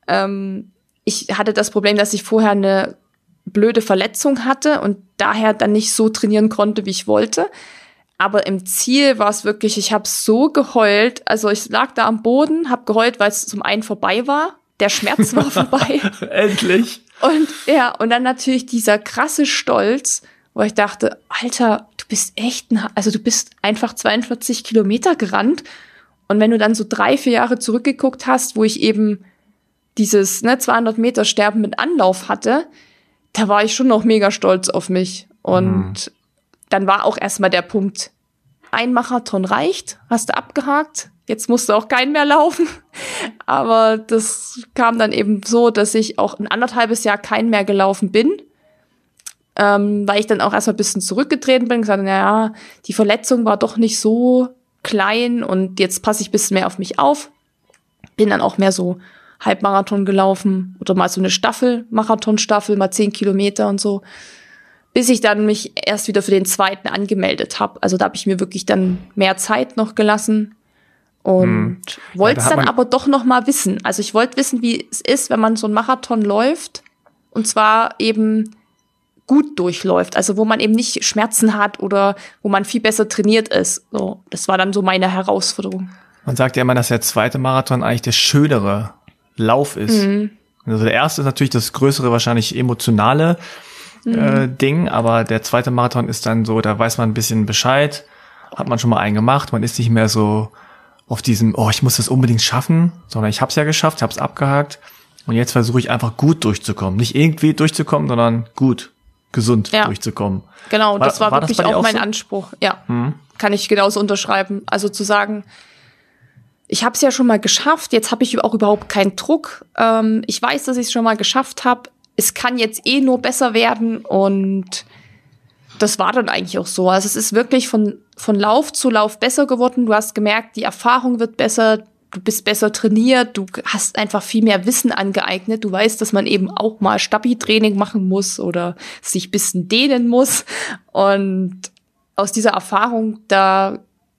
Speaker 1: ich hatte das Problem, dass ich vorher eine blöde Verletzung hatte und daher dann nicht so trainieren konnte, wie ich wollte. Aber im Ziel war es wirklich, ich habe so geheult. Also ich lag da am Boden, habe geheult, weil es zum einen vorbei war. Der Schmerz war vorbei.
Speaker 2: Endlich.
Speaker 1: Und dann natürlich dieser krasse Stolz, wo ich dachte, Alter, du bist du bist einfach 42 Kilometer gerannt. Und wenn du dann so 3-4 Jahre zurückgeguckt hast, wo ich eben dieses 200 Meter Sterben mit Anlauf hatte, da war ich schon noch mega stolz auf mich. Und dann war auch erstmal der Punkt, ein Marathon reicht, hast du abgehakt, jetzt musst du auch keinen mehr laufen. Aber das kam dann eben so, dass ich auch ein 1,5 Jahr keinen mehr gelaufen bin, weil ich dann auch erstmal ein bisschen zurückgetreten bin und gesagt, naja, die Verletzung war doch nicht so klein und jetzt passe ich ein bisschen mehr auf mich auf. Bin dann auch mehr so Halbmarathon gelaufen oder mal so eine Marathonstaffel, mal 10 Kilometer und so, bis ich dann mich erst wieder für den zweiten angemeldet habe. Also da habe ich mir wirklich dann mehr Zeit noch gelassen und wollte es dann aber doch noch mal wissen. Also ich wollte wissen, wie es ist, wenn man so einen Marathon läuft und zwar eben gut durchläuft, also wo man eben nicht Schmerzen hat oder wo man viel besser trainiert ist. So, das war dann so meine Herausforderung.
Speaker 2: Man sagt ja immer, dass der zweite Marathon eigentlich der schönere Lauf ist. Also der erste ist natürlich das größere, wahrscheinlich emotionale Ding, aber der zweite Marathon ist dann so, da weiß man ein bisschen Bescheid, hat man schon mal einen gemacht, man ist nicht mehr so auf diesem, ich muss das unbedingt schaffen, sondern ich hab's ja geschafft, hab's abgehakt und jetzt versuche ich einfach gut durchzukommen. Nicht irgendwie durchzukommen, sondern gut, gesund durchzukommen.
Speaker 1: Genau, das war wirklich
Speaker 2: das
Speaker 1: auch mein
Speaker 2: so?
Speaker 1: Anspruch. Ja, kann ich genauso unterschreiben. Also zu sagen, ich habe es ja schon mal geschafft, jetzt habe ich auch überhaupt keinen Druck. Ich weiß, dass ich es schon mal geschafft habe. Es kann jetzt nur besser werden und das war dann eigentlich auch so. Also es ist wirklich von Lauf zu Lauf besser geworden. Du hast gemerkt, die Erfahrung wird besser, du bist besser trainiert, du hast einfach viel mehr Wissen angeeignet. Du weißt, dass man eben auch mal Stabi-Training machen muss oder sich ein bisschen dehnen muss. Und aus dieser Erfahrung, da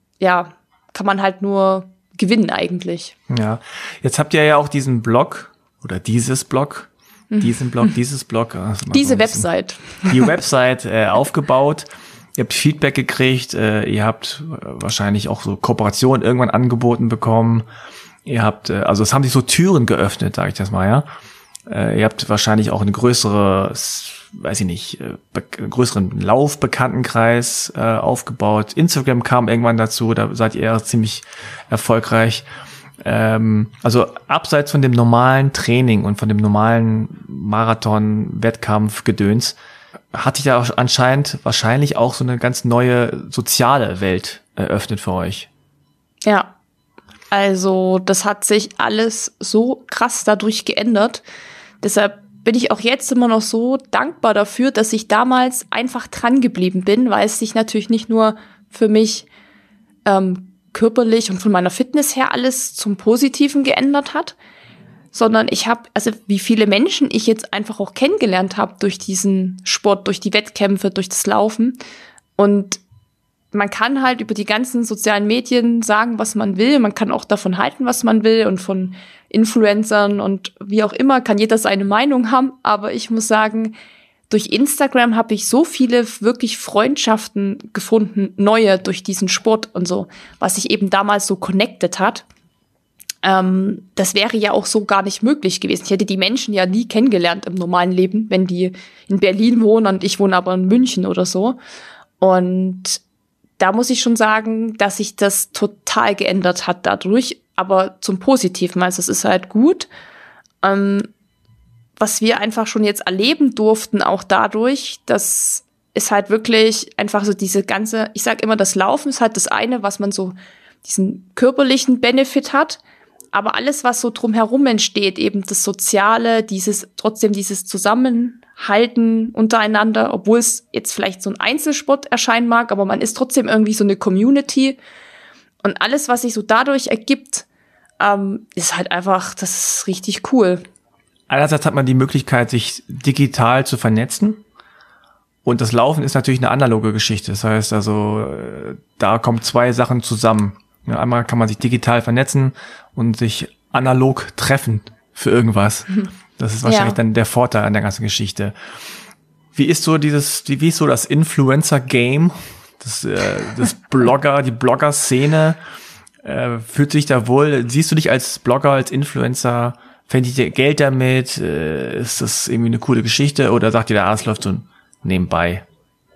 Speaker 1: kann man halt nur gewinnen eigentlich.
Speaker 2: Ja, jetzt habt ihr ja auch diesen Blog oder dieses Blog, diesen Blog, dieses Blog.
Speaker 1: Diese Website.
Speaker 2: Die Website aufgebaut. Ihr habt Feedback gekriegt. Ihr habt wahrscheinlich auch so Kooperationen irgendwann angeboten bekommen. Ihr habt, also es haben sich so Türen geöffnet, sage ich das mal, ja. Ihr habt wahrscheinlich auch eine größere, weiß ich nicht, größeren Laufbekanntenkreis aufgebaut. Instagram kam irgendwann dazu, da seid ihr ziemlich erfolgreich. Also abseits von dem normalen Training und von dem normalen Marathon-Wettkampf-Gedöns hat sich ja anscheinend wahrscheinlich auch so eine ganz neue soziale Welt eröffnet für euch.
Speaker 1: Ja, also das hat sich alles so krass dadurch geändert. Deshalb bin ich auch jetzt immer noch so dankbar dafür, dass ich damals einfach dran geblieben bin, weil es sich natürlich nicht nur für mich körperlich und von meiner Fitness her alles zum Positiven geändert hat, sondern ich habe, also wie viele Menschen ich jetzt einfach auch kennengelernt habe durch diesen Sport, durch die Wettkämpfe, durch das Laufen. Und man kann halt über die ganzen sozialen Medien sagen, was man will. Man kann auch davon halten, was man will und von Influencern und wie auch immer kann jeder seine Meinung haben. Aber ich muss sagen, durch Instagram habe ich so viele wirklich Freundschaften gefunden, neue durch diesen Sport und so, was sich eben damals so connected hat. Das wäre ja auch so gar nicht möglich gewesen. Ich hätte die Menschen ja nie kennengelernt im normalen Leben, wenn die in Berlin wohnen und ich wohne aber in München oder so. Und da muss ich schon sagen, dass sich das total geändert hat dadurch, aber zum Positiven. Also es ist halt gut. Was wir einfach schon jetzt erleben durften, auch dadurch, dass es halt wirklich einfach so diese ganze, ich sag immer, das Laufen ist halt das eine, was man so diesen körperlichen Benefit hat, aber alles, was so drumherum entsteht, eben das Soziale, trotzdem dieses Zusammenhalt halten untereinander, obwohl es jetzt vielleicht so ein Einzelsport erscheinen mag, aber man ist trotzdem irgendwie so eine Community. Und alles, was sich so dadurch ergibt, ist halt einfach, das ist richtig cool.
Speaker 2: Einerseits hat man die Möglichkeit, sich digital zu vernetzen. Und das Laufen ist natürlich eine analoge Geschichte. Das heißt also, da kommen zwei Sachen zusammen. Ja, einmal kann man sich digital vernetzen und sich analog treffen für irgendwas. Das ist wahrscheinlich dann der Vorteil an der ganzen Geschichte. Wie ist so das Influencer-Game? Die Blogger-Szene, fühlt sich da wohl, siehst du dich als Blogger, als Influencer, verdient ihr Geld damit, ist das irgendwie eine coole Geschichte oder sagt ihr, es läuft so nebenbei?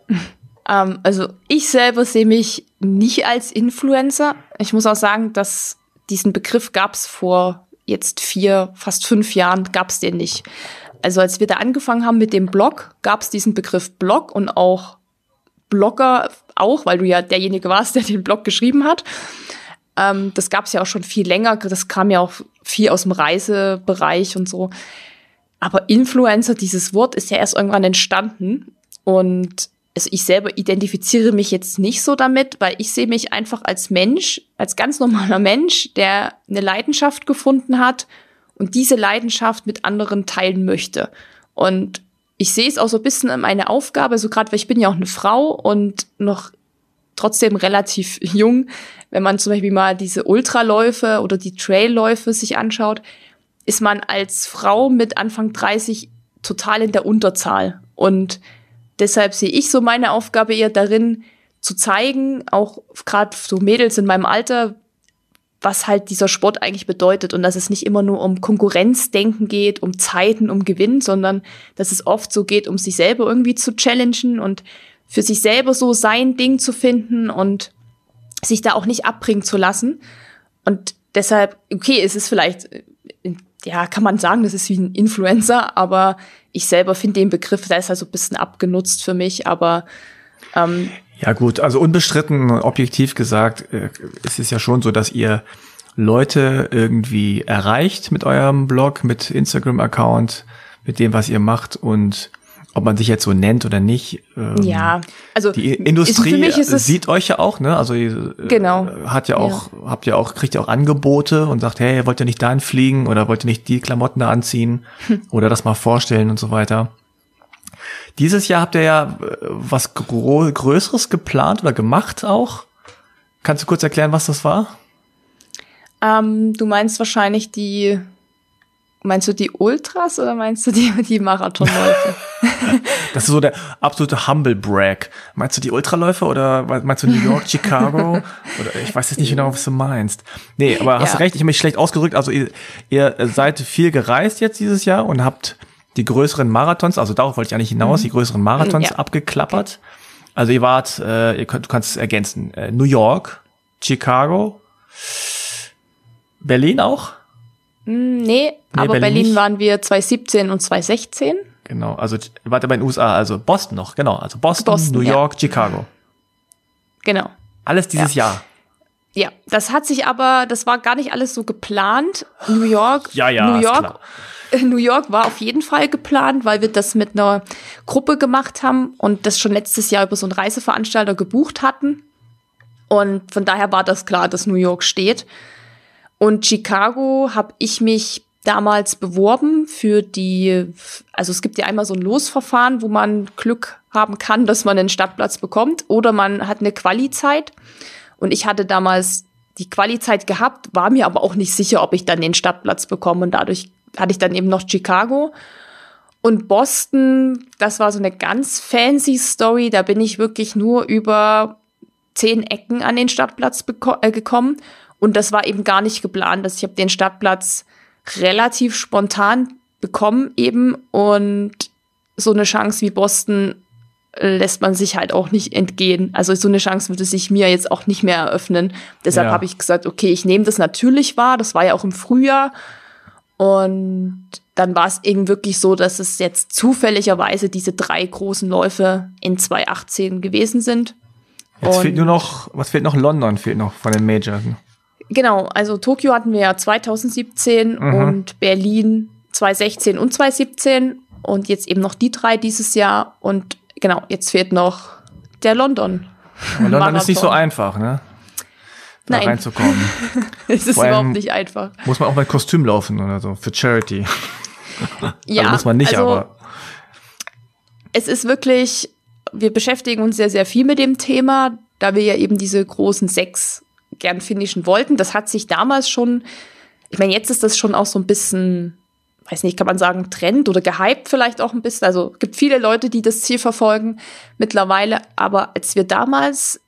Speaker 1: Also ich selber sehe mich nicht als Influencer. Ich muss auch sagen, dass diesen Begriff gab es vor jetzt fast 5 Jahren, gab es den nicht. Also als wir da angefangen haben mit dem Blog, gab es diesen Begriff Blog und auch Blogger auch, weil du ja derjenige warst, der den Blog geschrieben hat. Das gab es ja auch schon viel länger. Das kam ja auch viel aus dem Reisebereich und so. Aber Influencer, dieses Wort, ist ja erst irgendwann entstanden. Und also ich selber identifiziere mich jetzt nicht so damit, weil ich sehe mich einfach als Mensch, als ganz normaler Mensch, der eine Leidenschaft gefunden hat und diese Leidenschaft mit anderen teilen möchte. Und ich sehe es auch so ein bisschen in meine Aufgabe, so gerade, weil ich bin ja auch eine Frau und noch trotzdem relativ jung, wenn man zum Beispiel mal diese Ultraläufe oder die Trailläufe sich anschaut, ist man als Frau mit Anfang 30 total in der Unterzahl. Und deshalb sehe ich so meine Aufgabe eher darin, zu zeigen, auch gerade so Mädels in meinem Alter, was halt dieser Sport eigentlich bedeutet und dass es nicht immer nur um Konkurrenzdenken geht, um Zeiten, um Gewinn, sondern dass es oft so geht, um sich selber irgendwie zu challengen und für sich selber so sein Ding zu finden und sich da auch nicht abbringen zu lassen. Und deshalb, okay, es ist vielleicht, ja, kann man sagen, das ist wie ein Influencer, aber ich selber finde den Begriff, der ist halt so ein bisschen abgenutzt für mich, aber
Speaker 2: ja gut, also unbestritten, objektiv gesagt, es ist ja schon so, dass ihr Leute irgendwie erreicht mit eurem Blog, mit Instagram-Account, mit dem, was ihr macht und ob man sich jetzt so nennt oder nicht.
Speaker 1: Ja, also
Speaker 2: die Industrie sieht euch ja auch, ne? Also
Speaker 1: genau.
Speaker 2: Kriegt ja auch Angebote und sagt, hey, wollt ihr nicht dahin fliegen oder wollt ihr nicht die Klamotten da anziehen oder das mal vorstellen und so weiter. Dieses Jahr habt ihr ja was Größeres geplant oder gemacht auch. Kannst du kurz erklären, was das war?
Speaker 1: Du meinst wahrscheinlich meinst du die Ultras oder meinst du die Marathonläufe?
Speaker 2: Das ist so der absolute Humble Brag. Meinst du die Ultraläufe oder meinst du New York, Chicago? Oder ich weiß jetzt nicht genau, was du meinst. Nee, aber hast recht, ich habe mich schlecht ausgedrückt. Also ihr seid viel gereist jetzt dieses Jahr und habt die größeren Marathons, also darauf wollte ich eigentlich hinaus, die größeren Marathons abgeklappert. Also ihr wart, du kannst es ergänzen, New York, Chicago, Berlin auch?
Speaker 1: Nee, aber Berlin waren wir 2017 und 2016.
Speaker 2: Genau, also ihr wart aber in den USA, also Boston noch, genau. Also Boston New York, Chicago.
Speaker 1: Genau.
Speaker 2: Alles dieses Jahr.
Speaker 1: Ja, das war gar nicht alles so geplant. New York, New York war auf jeden Fall geplant, weil wir das mit einer Gruppe gemacht haben und das schon letztes Jahr über so einen Reiseveranstalter gebucht hatten. Und von daher war das klar, dass New York steht. Und Chicago habe ich mich damals beworben also es gibt ja einmal so ein Losverfahren, wo man Glück haben kann, dass man einen Startplatz bekommt oder man hat eine Quali-Zeit. Und ich hatte damals die Quali-Zeit gehabt, war mir aber auch nicht sicher, ob ich dann den Startplatz bekomme und dadurch hatte ich dann eben noch Chicago. Und Boston, das war so eine ganz fancy Story. Da bin ich wirklich nur über 10 Ecken an den Startplatz gekommen. Und das war eben gar nicht geplant. Ich habe den Startplatz relativ spontan bekommen eben. Und so eine Chance wie Boston lässt man sich halt auch nicht entgehen. Also so eine Chance würde sich mir jetzt auch nicht mehr eröffnen. Deshalb habe ich gesagt, okay, ich nehme das natürlich wahr. Das war ja auch im Frühjahr. Und dann war es eben wirklich so, dass es jetzt zufälligerweise diese 3 großen Läufe in 2018 gewesen sind.
Speaker 2: Jetzt fehlt was fehlt noch? London fehlt noch von den Majors.
Speaker 1: Genau, also Tokio hatten wir ja 2017 und Berlin 2016 und 2017. Und jetzt eben noch die 3 dieses Jahr. Und genau, jetzt fehlt noch der London.
Speaker 2: Aber London ist nicht so einfach, ne? Da reinzukommen.
Speaker 1: Es ist überhaupt nicht einfach.
Speaker 2: Muss man auch mit Kostüm laufen oder so, für Charity.
Speaker 1: Ja,
Speaker 2: also muss man nicht,
Speaker 1: also,
Speaker 2: aber.
Speaker 1: Es ist wirklich, wir beschäftigen uns sehr, sehr viel mit dem Thema, da wir ja eben diese großen 6 gern finishen wollten. Das hat sich damals schon, ich meine, jetzt ist das schon auch so ein bisschen, weiß nicht, kann man sagen, Trend oder gehypt vielleicht auch ein bisschen. Also gibt viele Leute, die das Ziel verfolgen mittlerweile. Aber als wir damals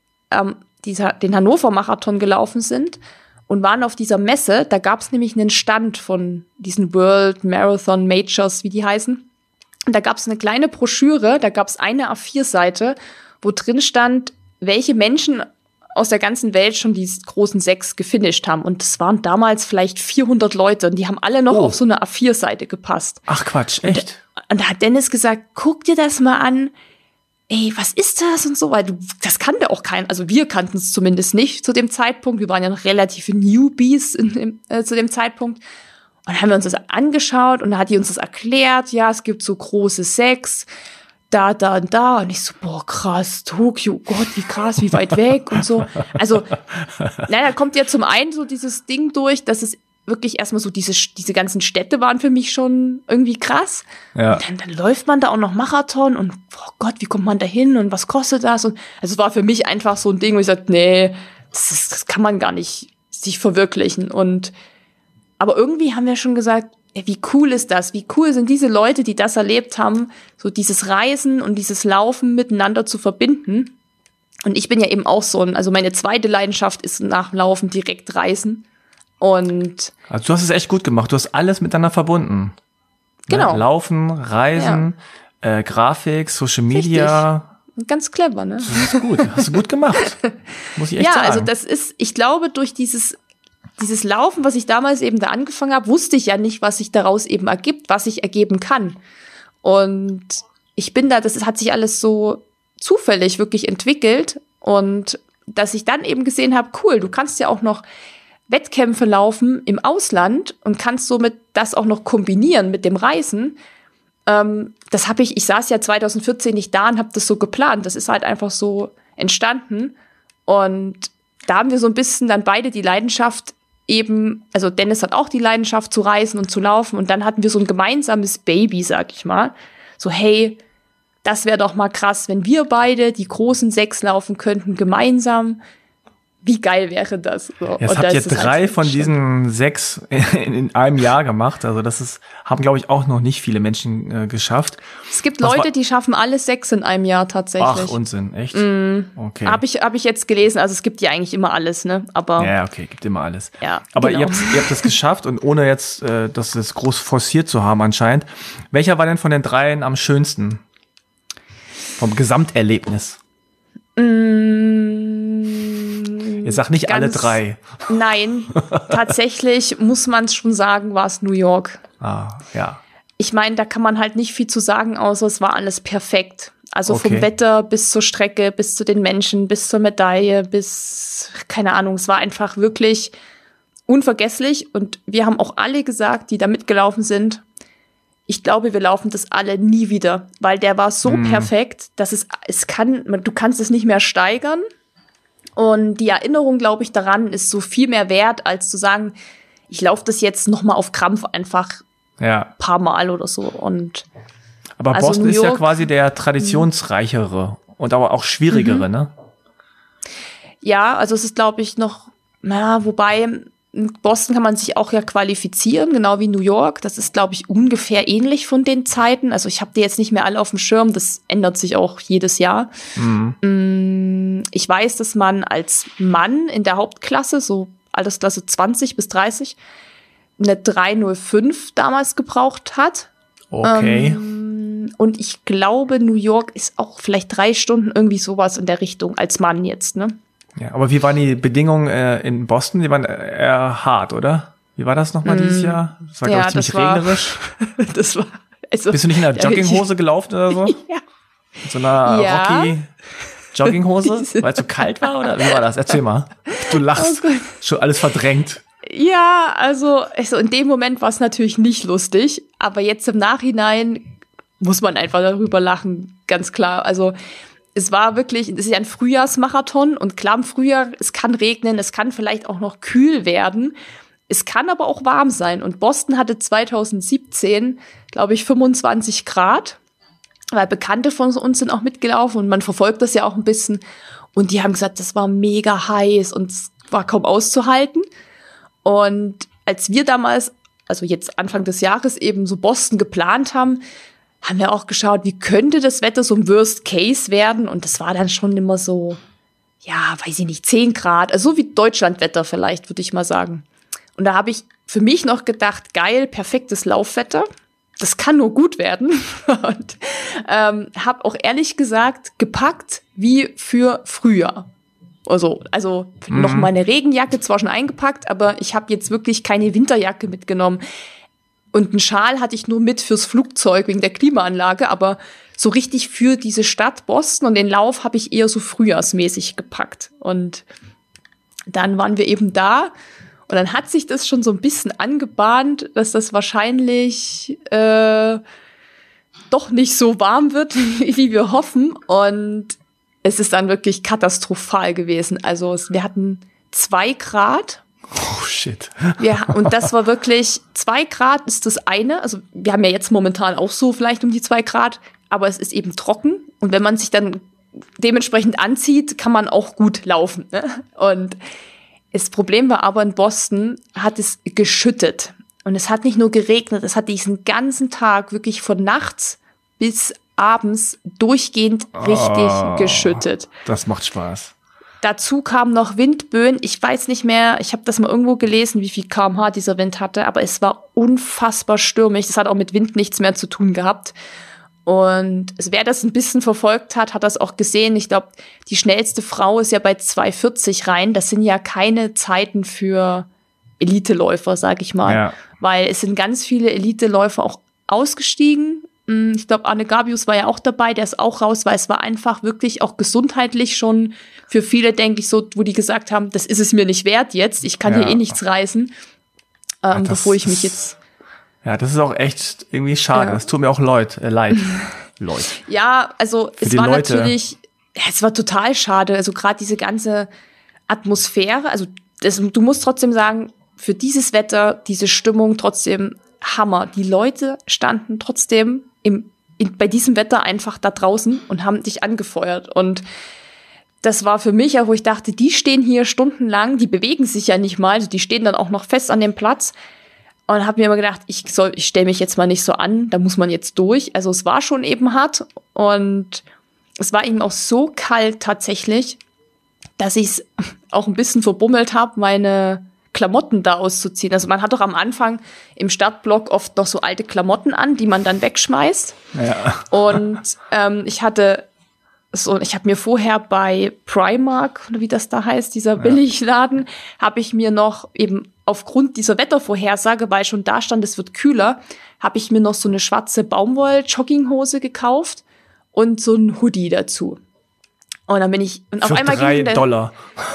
Speaker 1: den Hannover-Marathon gelaufen sind und waren auf dieser Messe, da gab es nämlich einen Stand von diesen World Marathon Majors, wie die heißen. Und da gab es eine kleine Broschüre, da gab es eine A4-Seite, wo drin stand, welche Menschen aus der ganzen Welt schon die großen 6 gefinisht haben. Und das waren damals vielleicht 400 Leute und die haben alle noch auf so eine A4-Seite gepasst.
Speaker 2: Ach Quatsch, echt?
Speaker 1: Und da hat Dennis gesagt, guck dir das mal an. Ey, was ist das und so? Weil das kannte auch keiner. Also wir kannten es zumindest nicht zu dem Zeitpunkt. Wir waren ja noch relative Newbies zu dem Zeitpunkt. Und dann haben wir uns das angeschaut und da hat die uns das erklärt. Ja, es gibt so große 6, da und da. Und ich so, boah, krass, Tokio, Gott, wie krass, wie weit weg und so. Also, da kommt ja zum einen so dieses Ding durch, dass es wirklich erstmal so diese ganzen Städte waren für mich schon irgendwie krass. Ja. Und dann läuft man da auch noch Marathon und, oh Gott, wie kommt man da hin und was kostet das? Und also es war für mich einfach so ein Ding, wo ich sagte, nee, das kann man gar nicht sich verwirklichen. Aber irgendwie haben wir schon gesagt, ey, wie cool ist das? Wie cool sind diese Leute, die das erlebt haben, so dieses Reisen und dieses Laufen miteinander zu verbinden. Und ich bin ja eben auch so also meine zweite Leidenschaft ist nach dem Laufen direkt Reisen. Und
Speaker 2: also du hast es echt gut gemacht. Du hast alles miteinander verbunden.
Speaker 1: Genau.
Speaker 2: Ne? Laufen, Reisen, Grafik, Social Media.
Speaker 1: Richtig. Ganz clever, ne?
Speaker 2: Das ist gut. Hast du gut gemacht. Muss ich echt sagen.
Speaker 1: Ja, also das ist, ich glaube, durch dieses Laufen, was ich damals eben da angefangen habe, wusste ich ja nicht, was sich daraus eben ergibt, was sich ergeben kann. Und ich bin das hat sich alles so zufällig wirklich entwickelt. Und dass ich dann eben gesehen habe, cool, du kannst ja auch noch Wettkämpfe laufen im Ausland und kannst somit das auch noch kombinieren mit dem Reisen. Das habe ich saß ja 2014 nicht da und habe das so geplant. Das ist halt einfach so entstanden. Und da haben wir so ein bisschen dann beide die Leidenschaft eben, also Dennis hat auch die Leidenschaft zu reisen und zu laufen. Und dann hatten wir so ein gemeinsames Baby, sag ich mal. So, hey, das wäre doch mal krass, wenn wir beide die großen 6 laufen könnten gemeinsam. Wie geil wäre das? So.
Speaker 2: Jetzt habt ihr 3 von diesen 6 in einem Jahr gemacht. Also haben, glaube ich, auch noch nicht viele Menschen geschafft.
Speaker 1: Es gibt Leute, die schaffen alle 6 in einem Jahr tatsächlich.
Speaker 2: Ach, Unsinn, echt?
Speaker 1: Okay. Hab ich jetzt gelesen. Also es gibt ja eigentlich immer alles, ne? Aber
Speaker 2: ja, okay, gibt immer alles.
Speaker 1: Ja,
Speaker 2: aber
Speaker 1: genau.
Speaker 2: ihr habt das geschafft und ohne jetzt das groß forciert zu haben anscheinend. Welcher war denn von den 3 am schönsten? Vom Gesamterlebnis? Ihr sagt nicht alle 3.
Speaker 1: Nein, tatsächlich muss man es schon sagen, war es New York.
Speaker 2: Ah, ja.
Speaker 1: Ich meine, da kann man halt nicht viel zu sagen, außer es war alles perfekt. Also vom Wetter bis zur Strecke, bis zu den Menschen, bis zur Medaille, keine Ahnung, es war einfach wirklich unvergesslich. Und wir haben auch alle gesagt, die da mitgelaufen sind, ich glaube, wir laufen das alle nie wieder, weil der war so perfekt, dass du kannst es nicht mehr steigern. Und die Erinnerung, glaube ich, daran ist so viel mehr wert, als zu sagen, ich laufe das jetzt noch mal auf Krampf einfach ein paar Mal oder so.
Speaker 2: Aber also Boston ist ja quasi der traditionsreichere und aber auch schwierigere, ne?
Speaker 1: Ja, also es ist, glaube ich, wobei in Boston kann man sich auch ja qualifizieren, genau wie New York. Das ist, glaube ich, ungefähr ähnlich von den Zeiten. Also ich habe die jetzt nicht mehr alle auf dem Schirm. Das ändert sich auch jedes Jahr. Ich weiß, dass man als Mann in der Hauptklasse, so Altersklasse 20 bis 30, eine 3:05 damals gebraucht hat.
Speaker 2: Okay.
Speaker 1: Und ich glaube, New York ist auch vielleicht 3 Stunden irgendwie sowas in der Richtung als Mann jetzt, ne?
Speaker 2: Ja, aber wie waren die Bedingungen in Boston? Die waren eher hart, oder? Wie war das nochmal dieses Jahr? Das war, glaube ich, ziemlich regnerisch.
Speaker 1: Das war, also,
Speaker 2: bist du nicht in einer Jogginghose gelaufen oder so?
Speaker 1: Ja.
Speaker 2: In so einer Rocky-Jogginghose? Weil es so kalt war, oder? Wie war das? Erzähl mal. Du lachst. Schon alles verdrängt.
Speaker 1: Ja, also in dem Moment war es natürlich nicht lustig. Aber jetzt im Nachhinein muss man einfach darüber lachen, ganz klar. Also es war wirklich, es ist ja ein Frühjahrsmarathon und klar im Frühjahr, es kann regnen, es kann vielleicht auch noch kühl werden. Es kann aber auch warm sein. Und Boston hatte 2017, glaube ich, 25 Grad, weil Bekannte von uns sind auch mitgelaufen und man verfolgt das ja auch ein bisschen. Und die haben gesagt, das war mega heiß und es war kaum auszuhalten. Und als wir damals, also jetzt Anfang des Jahres eben so Boston geplant haben, haben wir auch geschaut, wie könnte das Wetter so im Worst Case werden. Und das war dann schon immer so, ja, weiß ich nicht, 10 Grad. Also so wie Deutschlandwetter vielleicht, würde ich mal sagen. Und da habe ich für mich noch gedacht, geil, perfektes Laufwetter. Das kann nur gut werden. Und habe auch ehrlich gesagt gepackt wie für Frühjahr. Also noch meine Regenjacke zwar schon eingepackt, aber ich habe jetzt wirklich keine Winterjacke mitgenommen. Und einen Schal hatte ich nur mit fürs Flugzeug wegen der Klimaanlage, aber so richtig für diese Stadt Boston und den Lauf habe ich eher so frühjahrsmäßig gepackt. Und dann waren wir eben da und dann hat sich das schon so ein bisschen angebahnt, dass das wahrscheinlich doch nicht so warm wird, wie wir hoffen. Und es ist dann wirklich katastrophal gewesen. Also wir hatten 2 Grad.
Speaker 2: Oh, shit.
Speaker 1: Ja, und das war wirklich, 2 Grad ist das eine. Also wir haben ja jetzt momentan auch so vielleicht um die 2 Grad, aber es ist eben trocken. Und wenn man sich dann dementsprechend anzieht, kann man auch gut laufen. Ne? Und das Problem war aber, in Boston hat es geschüttet. Und es hat nicht nur geregnet, es hat diesen ganzen Tag wirklich von nachts bis abends durchgehend richtig geschüttet.
Speaker 2: Das macht Spaß.
Speaker 1: Dazu kamen noch Windböen. Ich weiß nicht mehr, ich habe das mal irgendwo gelesen, wie viel km/h dieser Wind hatte, aber es war unfassbar stürmisch. Das hat auch mit Wind nichts mehr zu tun gehabt. Und wer das ein bisschen verfolgt hat, hat das auch gesehen. Ich glaube, die schnellste Frau ist ja bei 2,40 rein. Das sind ja keine Zeiten für Eliteläufer, sag ich mal. Ja. Weil es sind ganz viele Eliteläufer auch ausgestiegen. Ich glaube, Arne Gabius war ja auch dabei, der ist auch raus, weil es war einfach wirklich auch gesundheitlich schon für viele, denke ich, so, wo die gesagt haben, das ist es mir nicht wert jetzt, ich kann hier eh nichts reißen, bevor ich mich jetzt...
Speaker 2: Ja, das ist auch echt irgendwie schade, das tut mir auch leid. Leute.
Speaker 1: Ja, also es war Leute. Natürlich, es war total schade, also gerade diese ganze Atmosphäre, also du musst trotzdem sagen, für dieses Wetter, diese Stimmung trotzdem Hammer. Die Leute standen trotzdem bei diesem Wetter einfach da draußen und haben dich angefeuert. Und das war für mich, wo ich dachte, die stehen hier stundenlang, die bewegen sich ja nicht mal, also die stehen dann auch noch fest an dem Platz. Und habe mir immer gedacht, ich stelle mich jetzt mal nicht so an, da muss man jetzt durch. Also es war schon eben hart und es war eben auch so kalt tatsächlich, dass ich es auch ein bisschen verbummelt habe, meine Klamotten da auszuziehen. Also man hat doch am Anfang im Startblock oft noch so alte Klamotten an, die man dann wegschmeißt. Ja. Und ich habe mir vorher bei Primark, oder wie das da heißt, dieser Billigladen, habe ich mir noch eben aufgrund dieser Wettervorhersage, weil schon da stand, es wird kühler, habe ich mir noch so eine schwarze Baumwoll-Jogginghose gekauft und so ein Hoodie dazu. Und dann bin ich, und auf einmal ging
Speaker 2: $3.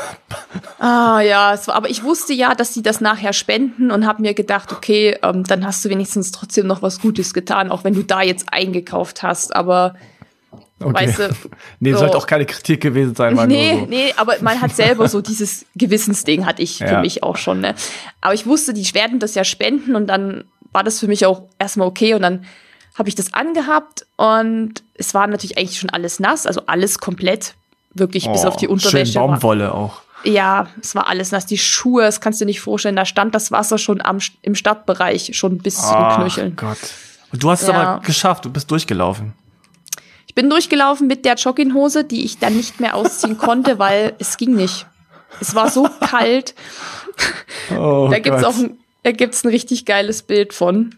Speaker 1: Ja, aber ich wusste ja, dass sie das nachher spenden und habe mir gedacht, okay, dann hast du wenigstens trotzdem noch was Gutes getan, auch wenn du da jetzt eingekauft hast, aber okay. Weißt du,
Speaker 2: nee, so, sollte auch keine Kritik gewesen sein.
Speaker 1: Nee, aber man hat selber so dieses Gewissensding hatte ich für mich auch schon, ne? Aber ich wusste, die werden das ja spenden und dann war das für mich auch erstmal okay und dann habe ich das angehabt und es war natürlich eigentlich schon alles nass, also alles komplett, wirklich bis auf die Unterwäsche.
Speaker 2: Schön Baumwolle auch.
Speaker 1: Ja, es war alles nass. Die Schuhe, das kannst du nicht vorstellen, da stand das Wasser schon im Stadtbereich schon bis zu den Knöcheln.
Speaker 2: Gott. Und du hast es aber geschafft, du bist durchgelaufen.
Speaker 1: Ich bin durchgelaufen mit der Jogginghose, die ich dann nicht mehr ausziehen konnte, weil es ging nicht. Es war so kalt. Da gibt's ein richtig geiles Bild von.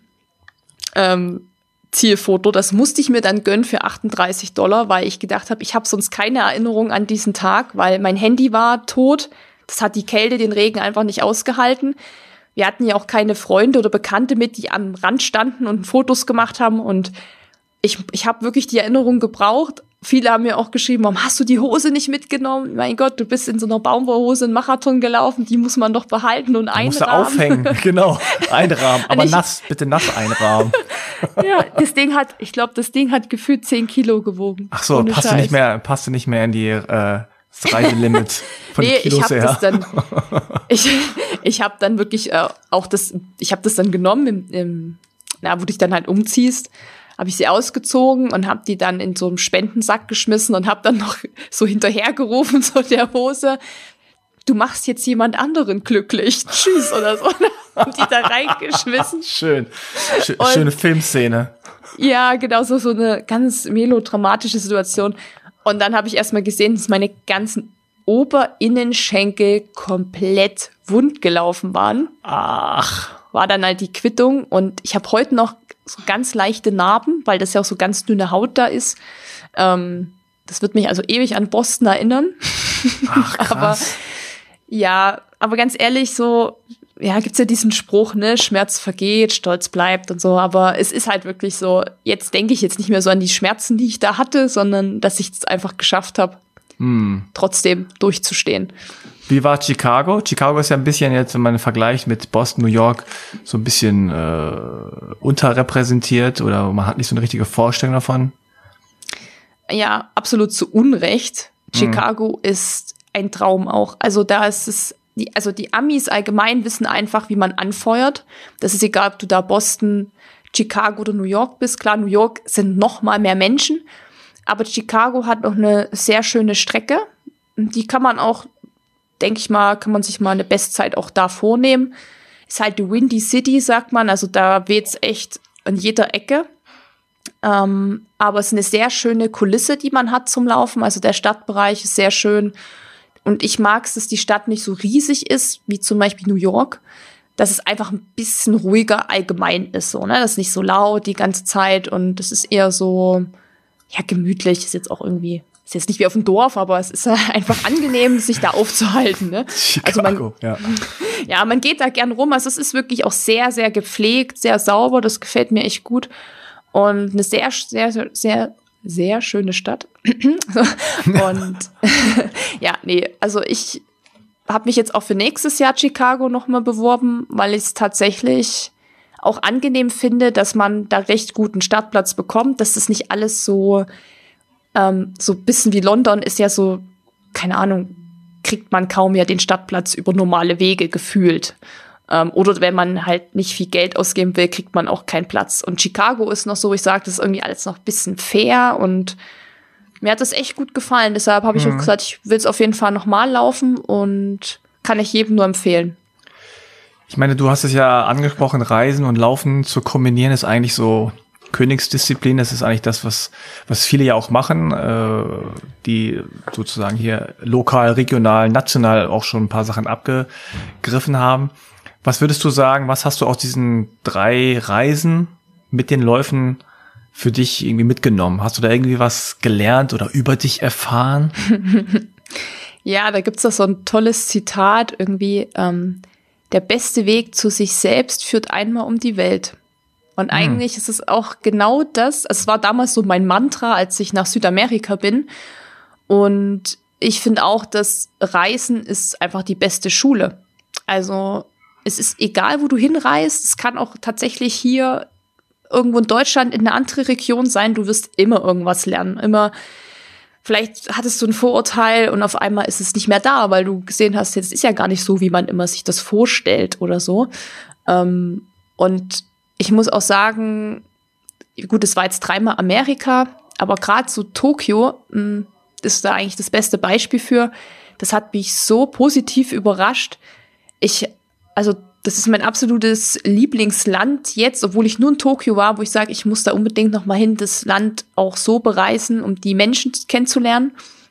Speaker 1: Zielfoto. Das musste ich mir dann gönnen für $38, weil ich gedacht habe, ich habe sonst keine Erinnerung an diesen Tag, weil mein Handy war tot. Das hat die Kälte, den Regen einfach nicht ausgehalten. Wir hatten ja auch keine Freunde oder Bekannte mit, die am Rand standen und Fotos gemacht haben und ich habe wirklich die Erinnerung gebraucht, viele haben mir auch geschrieben, warum hast du die Hose nicht mitgenommen? Mein Gott, du bist in so einer Baumwollhose einen Marathon gelaufen, die muss man doch behalten und einrahmen.
Speaker 2: Musst du aufhängen, genau, einrahmen, aber bitte nass einrahmen.
Speaker 1: Ja, ich glaube, das Ding hat gefühlt 10 Kilo gewogen.
Speaker 2: Ach so, passte nicht mehr in die das Reiselimit von den Kilos her.
Speaker 1: Ich habe dann wirklich ich habe das dann genommen, wo du dich dann halt umziehst, habe ich sie ausgezogen und habe die dann in so einen Spendensack geschmissen und habe dann noch so hinterhergerufen, so der Hose, du machst jetzt jemand anderen glücklich, tschüss oder so. Und die da reingeschmissen.
Speaker 2: Schöne Filmszene.
Speaker 1: Ja, genau, so eine ganz melodramatische Situation. Und dann habe ich erstmal gesehen, dass meine ganzen Oberinnenschenkel komplett wund gelaufen waren.
Speaker 2: Ach.
Speaker 1: War dann halt die Quittung. Und ich habe heute noch so ganz leichte Narben, weil das ja auch so ganz dünne Haut da ist. Das wird mich also ewig an Boston erinnern.
Speaker 2: Ach, krass.
Speaker 1: aber ganz ehrlich, so, ja, gibt's ja diesen Spruch, ne, Schmerz vergeht, Stolz bleibt und so, aber es ist halt wirklich so, jetzt denke ich jetzt nicht mehr so an die Schmerzen, die ich da hatte, sondern dass ich es einfach geschafft habe, trotzdem durchzustehen.
Speaker 2: Wie war Chicago? Chicago ist ja ein bisschen jetzt, wenn man vergleicht mit Boston, New York, so ein bisschen unterrepräsentiert oder man hat nicht so eine richtige Vorstellung davon.
Speaker 1: Ja, absolut zu Unrecht. Chicago ist ein Traum auch. Also da ist es, die Amis allgemein wissen einfach, wie man anfeuert. Das ist egal, ob du da Boston, Chicago oder New York bist. Klar, New York sind noch mal mehr Menschen, aber Chicago hat noch eine sehr schöne Strecke. Die kann man auch, denke ich mal, kann man sich mal eine Bestzeit auch da vornehmen. Ist halt die Windy City, sagt man. Also da weht's echt an jeder Ecke. Aber es ist eine sehr schöne Kulisse, die man hat zum Laufen. Also der Stadtbereich ist sehr schön. Und ich mag es, dass die Stadt nicht so riesig ist, wie zum Beispiel New York. Dass es einfach ein bisschen ruhiger allgemein ist. So, ne? Das ist nicht so laut die ganze Zeit. Und das ist eher so, ja, gemütlich. Ist jetzt auch irgendwie, ist jetzt nicht wie auf dem Dorf, aber es ist einfach angenehm, sich da aufzuhalten. Ne?
Speaker 2: Chicago,
Speaker 1: ja, man geht da gern rum. Also es ist wirklich auch sehr, sehr gepflegt, sehr sauber. Das gefällt mir echt gut. Und eine sehr, sehr, sehr, sehr schöne Stadt. Und also ich habe mich jetzt auch für nächstes Jahr Chicago nochmal beworben, weil ich es tatsächlich auch angenehm finde, dass man da recht guten Startplatz bekommt, dass das nicht alles so ein bisschen wie London ist ja so, keine Ahnung, kriegt man kaum ja den Startplatz über normale Wege gefühlt. Oder wenn man halt nicht viel Geld ausgeben will, kriegt man auch keinen Platz. Und Chicago ist noch so, ich sage, das ist irgendwie alles noch ein bisschen fair und mir hat das echt gut gefallen. Deshalb habe ich auch gesagt, ich will es auf jeden Fall nochmal laufen und kann ich jedem nur empfehlen.
Speaker 2: Ich meine, du hast es ja angesprochen, Reisen und Laufen zu kombinieren ist eigentlich so Königsdisziplin. Das ist eigentlich das, was viele ja auch machen, die sozusagen hier lokal, regional, national auch schon ein paar Sachen abgegriffen haben. Was würdest du sagen, was hast du aus diesen 3 Reisen mit den Läufen für dich irgendwie mitgenommen? Hast du da irgendwie was gelernt oder über dich erfahren?
Speaker 1: Ja, da gibt's doch so ein tolles Zitat irgendwie, der beste Weg zu sich selbst führt einmal um die Welt. Und eigentlich ist es auch genau das, also es war damals so mein Mantra, als ich nach Südamerika bin. Und ich finde auch, dass Reisen ist einfach die beste Schule. Also es ist egal, wo du hinreist. Es kann auch tatsächlich hier irgendwo in Deutschland in eine andere Region sein. Du wirst immer irgendwas lernen. Immer, vielleicht hattest du ein Vorurteil und auf einmal ist es nicht mehr da, weil du gesehen hast, jetzt ist ja gar nicht so, wie man immer sich das vorstellt oder so. Und ich muss auch sagen, gut, es war jetzt 3-mal Amerika, aber gerade so Tokio ist da eigentlich das beste Beispiel für. Das hat mich so positiv überrascht. Das ist mein absolutes Lieblingsland jetzt, obwohl ich nur in Tokio war, wo ich sage, ich muss da unbedingt noch mal hin, das Land auch so bereisen, um die Menschen kennenzulernen.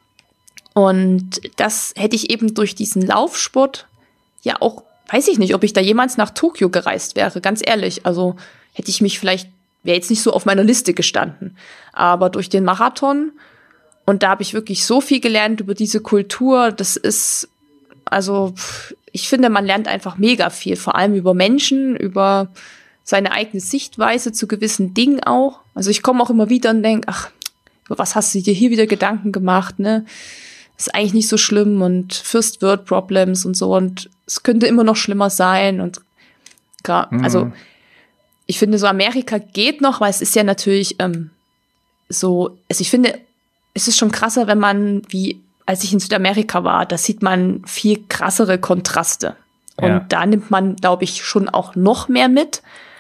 Speaker 1: Und das hätte ich eben durch diesen Laufsport ja auch, weiß ich nicht, ob ich da jemals nach Tokio gereist wäre, ganz ehrlich. Also hätte ich mich wäre jetzt nicht so auf meiner Liste gestanden. Aber durch den Marathon, und da habe ich wirklich so viel gelernt über diese Kultur, das ist, also ich finde, man lernt einfach mega viel, vor allem über Menschen, über seine eigene Sichtweise zu gewissen Dingen auch. Also ich komme auch immer wieder und denke, ach, über was hast du dir hier wieder Gedanken gemacht, ne? Ist eigentlich nicht so schlimm und First World Problems und so und es könnte immer noch schlimmer sein und also ich finde so Amerika geht noch, weil es ist ja natürlich also ich finde, es ist schon krasser, wenn man, wie als ich in Südamerika war, da sieht man viel krassere Kontraste. Und da nimmt man, glaube ich, schon auch noch mehr mit,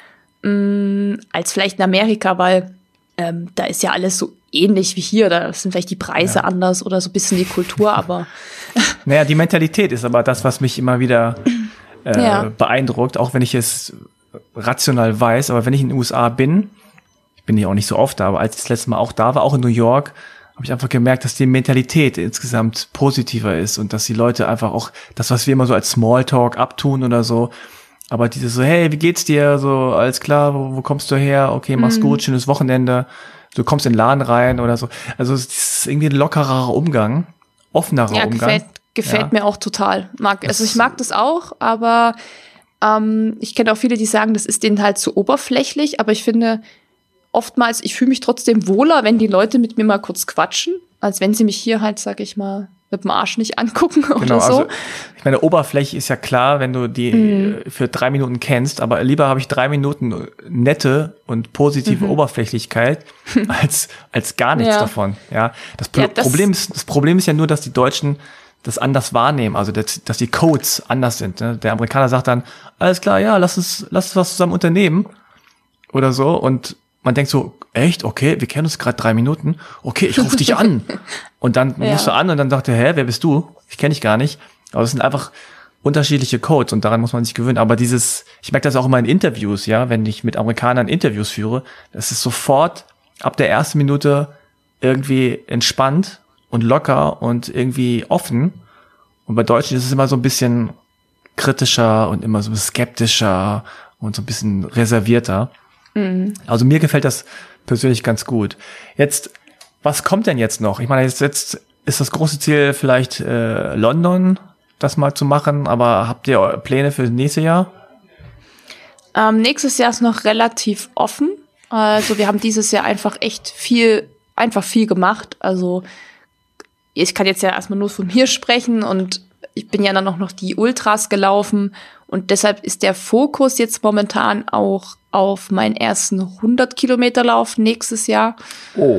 Speaker 1: als vielleicht in Amerika, weil da ist ja alles so ähnlich wie hier. Da sind vielleicht die Preise anders oder so ein bisschen die Kultur, aber
Speaker 2: naja, die Mentalität ist aber das, was mich immer wieder beeindruckt, auch wenn ich es rational weiß, aber wenn ich in den USA bin, ich bin ja auch nicht so oft da, aber als ich das letzte Mal auch da war, auch in New York, habe ich einfach gemerkt, dass die Mentalität insgesamt positiver ist und dass die Leute einfach auch das, was wir immer so als Smalltalk abtun oder so, aber dieses so, hey, wie geht's dir? So, alles klar, wo kommst du her? Okay, mach's gut, schönes Wochenende. Du kommst in den Laden rein oder so. Also es ist irgendwie ein lockerer Umgang, offenerer Umgang.
Speaker 1: Gefällt mir auch total. Also ich mag das auch, aber ich kenne auch viele, die sagen, das ist denen halt zu oberflächlich, aber ich finde oftmals, ich fühle mich trotzdem wohler, wenn die Leute mit mir mal kurz quatschen, als wenn sie mich hier halt, sag ich mal, mit dem Arsch nicht angucken oder so. Also,
Speaker 2: ich meine, Oberfläche ist ja klar, wenn du die für 3 Minuten kennst, aber lieber habe ich 3 Minuten nette und positive Oberflächlichkeit als gar nichts davon. Ja, das Problem ist ja nur, dass die Deutschen das anders wahrnehmen, also dass die Codes anders sind. Ne? Der Amerikaner sagt dann, alles klar, ja, lass uns was zusammen unternehmen oder so und man denkt so, echt? Okay, wir kennen uns gerade 3 Minuten. Okay, ich rufe dich an. Und dann rufst du an und dann sagt er, wer bist du? Ich kenne dich gar nicht. Aber es sind einfach unterschiedliche Codes und daran muss man sich gewöhnen. Aber ich merke das auch immer in Interviews, ja, wenn ich mit Amerikanern Interviews führe, das ist sofort ab der ersten Minute irgendwie entspannt und locker und irgendwie offen. Und bei Deutschen ist es immer so ein bisschen kritischer und immer so skeptischer und so ein bisschen reservierter. Also mir gefällt das persönlich ganz gut. Jetzt, was kommt denn jetzt noch? Ich meine, jetzt ist das große Ziel vielleicht London, das mal zu machen, aber habt ihr Pläne für das nächste Jahr?
Speaker 1: Nächstes Jahr ist noch relativ offen. Also wir haben dieses Jahr einfach viel gemacht. Also ich kann jetzt ja erstmal nur von mir sprechen und ich bin ja dann auch noch die Ultras gelaufen und deshalb ist der Fokus jetzt momentan auch auf meinen ersten 100-Kilometer-Lauf nächstes Jahr.
Speaker 2: Oh.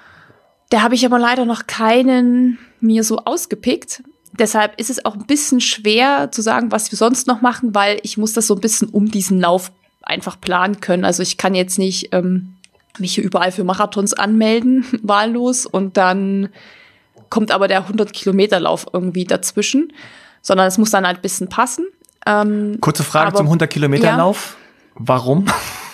Speaker 1: Da habe ich aber leider noch keinen mir so ausgepickt. Deshalb ist es auch ein bisschen schwer zu sagen, was wir sonst noch machen, weil ich muss das so ein bisschen um diesen Lauf einfach planen können. Also ich kann jetzt nicht mich hier überall für Marathons anmelden, wahllos, und dann kommt aber der 100-Kilometer-Lauf irgendwie dazwischen, sondern es muss dann halt ein bisschen passen.
Speaker 2: Kurze Frage zum 100-Kilometer-Lauf. Ja. Warum?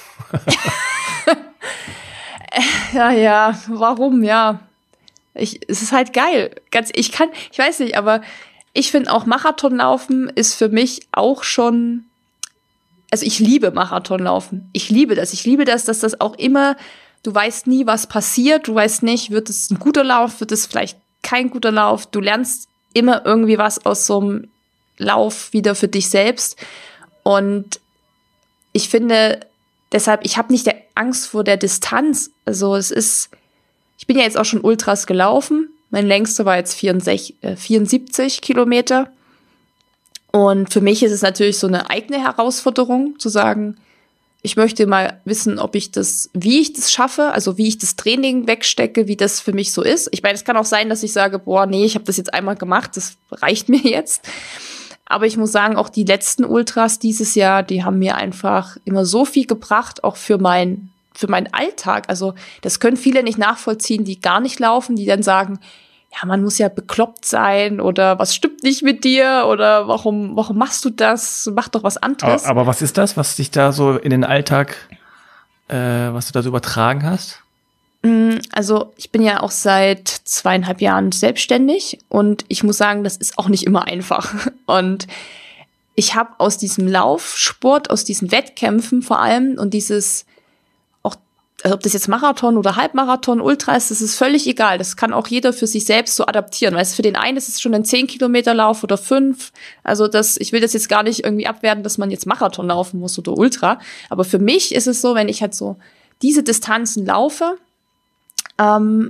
Speaker 1: Warum, ja. Es ist halt geil. Ich weiß nicht, aber ich finde auch Marathonlaufen ist für mich auch schon, also ich liebe Marathonlaufen. Ich liebe das, dass das auch immer, du weißt nie, was passiert, du weißt nicht, wird es ein guter Lauf, wird es vielleicht kein guter Lauf, du lernst immer irgendwie was aus so einem Lauf wieder für dich selbst. Und ich finde, deshalb, ich habe nicht Angst vor der Distanz. Also ich bin ja jetzt auch schon Ultras gelaufen. Mein längster war jetzt 74 Kilometer. Und für mich ist es natürlich so eine eigene Herausforderung, zu sagen, ich möchte mal wissen, wie ich das schaffe, also wie ich das Training wegstecke, wie das für mich so ist. Ich meine, es kann auch sein, dass ich sage, ich habe das jetzt einmal gemacht, das reicht mir jetzt. Aber ich muss sagen, auch die letzten Ultras dieses Jahr, die haben mir einfach immer so viel gebracht, auch für meinen Alltag. Also das können viele nicht nachvollziehen, die gar nicht laufen, die dann sagen, ja, man muss ja bekloppt sein oder was stimmt nicht mit dir oder warum machst du das? Mach doch was anderes.
Speaker 2: Aber was ist das, was dich da so in den Alltag, was du da so übertragen hast?
Speaker 1: Also ich bin ja auch seit 2,5 Jahren selbstständig und ich muss sagen, das ist auch nicht immer einfach. Und ich habe aus diesem Laufsport, aus diesen Wettkämpfen vor allem und dieses, auch ob das jetzt Marathon oder Halbmarathon, Ultra ist, das ist völlig egal. Das kann auch jeder für sich selbst so adaptieren. Weil für den einen ist es schon ein 10-Kilometer-Lauf oder 5. Also ich will das jetzt gar nicht irgendwie abwerten, dass man jetzt Marathon laufen muss oder Ultra. Aber für mich ist es so, wenn ich halt so diese Distanzen laufe,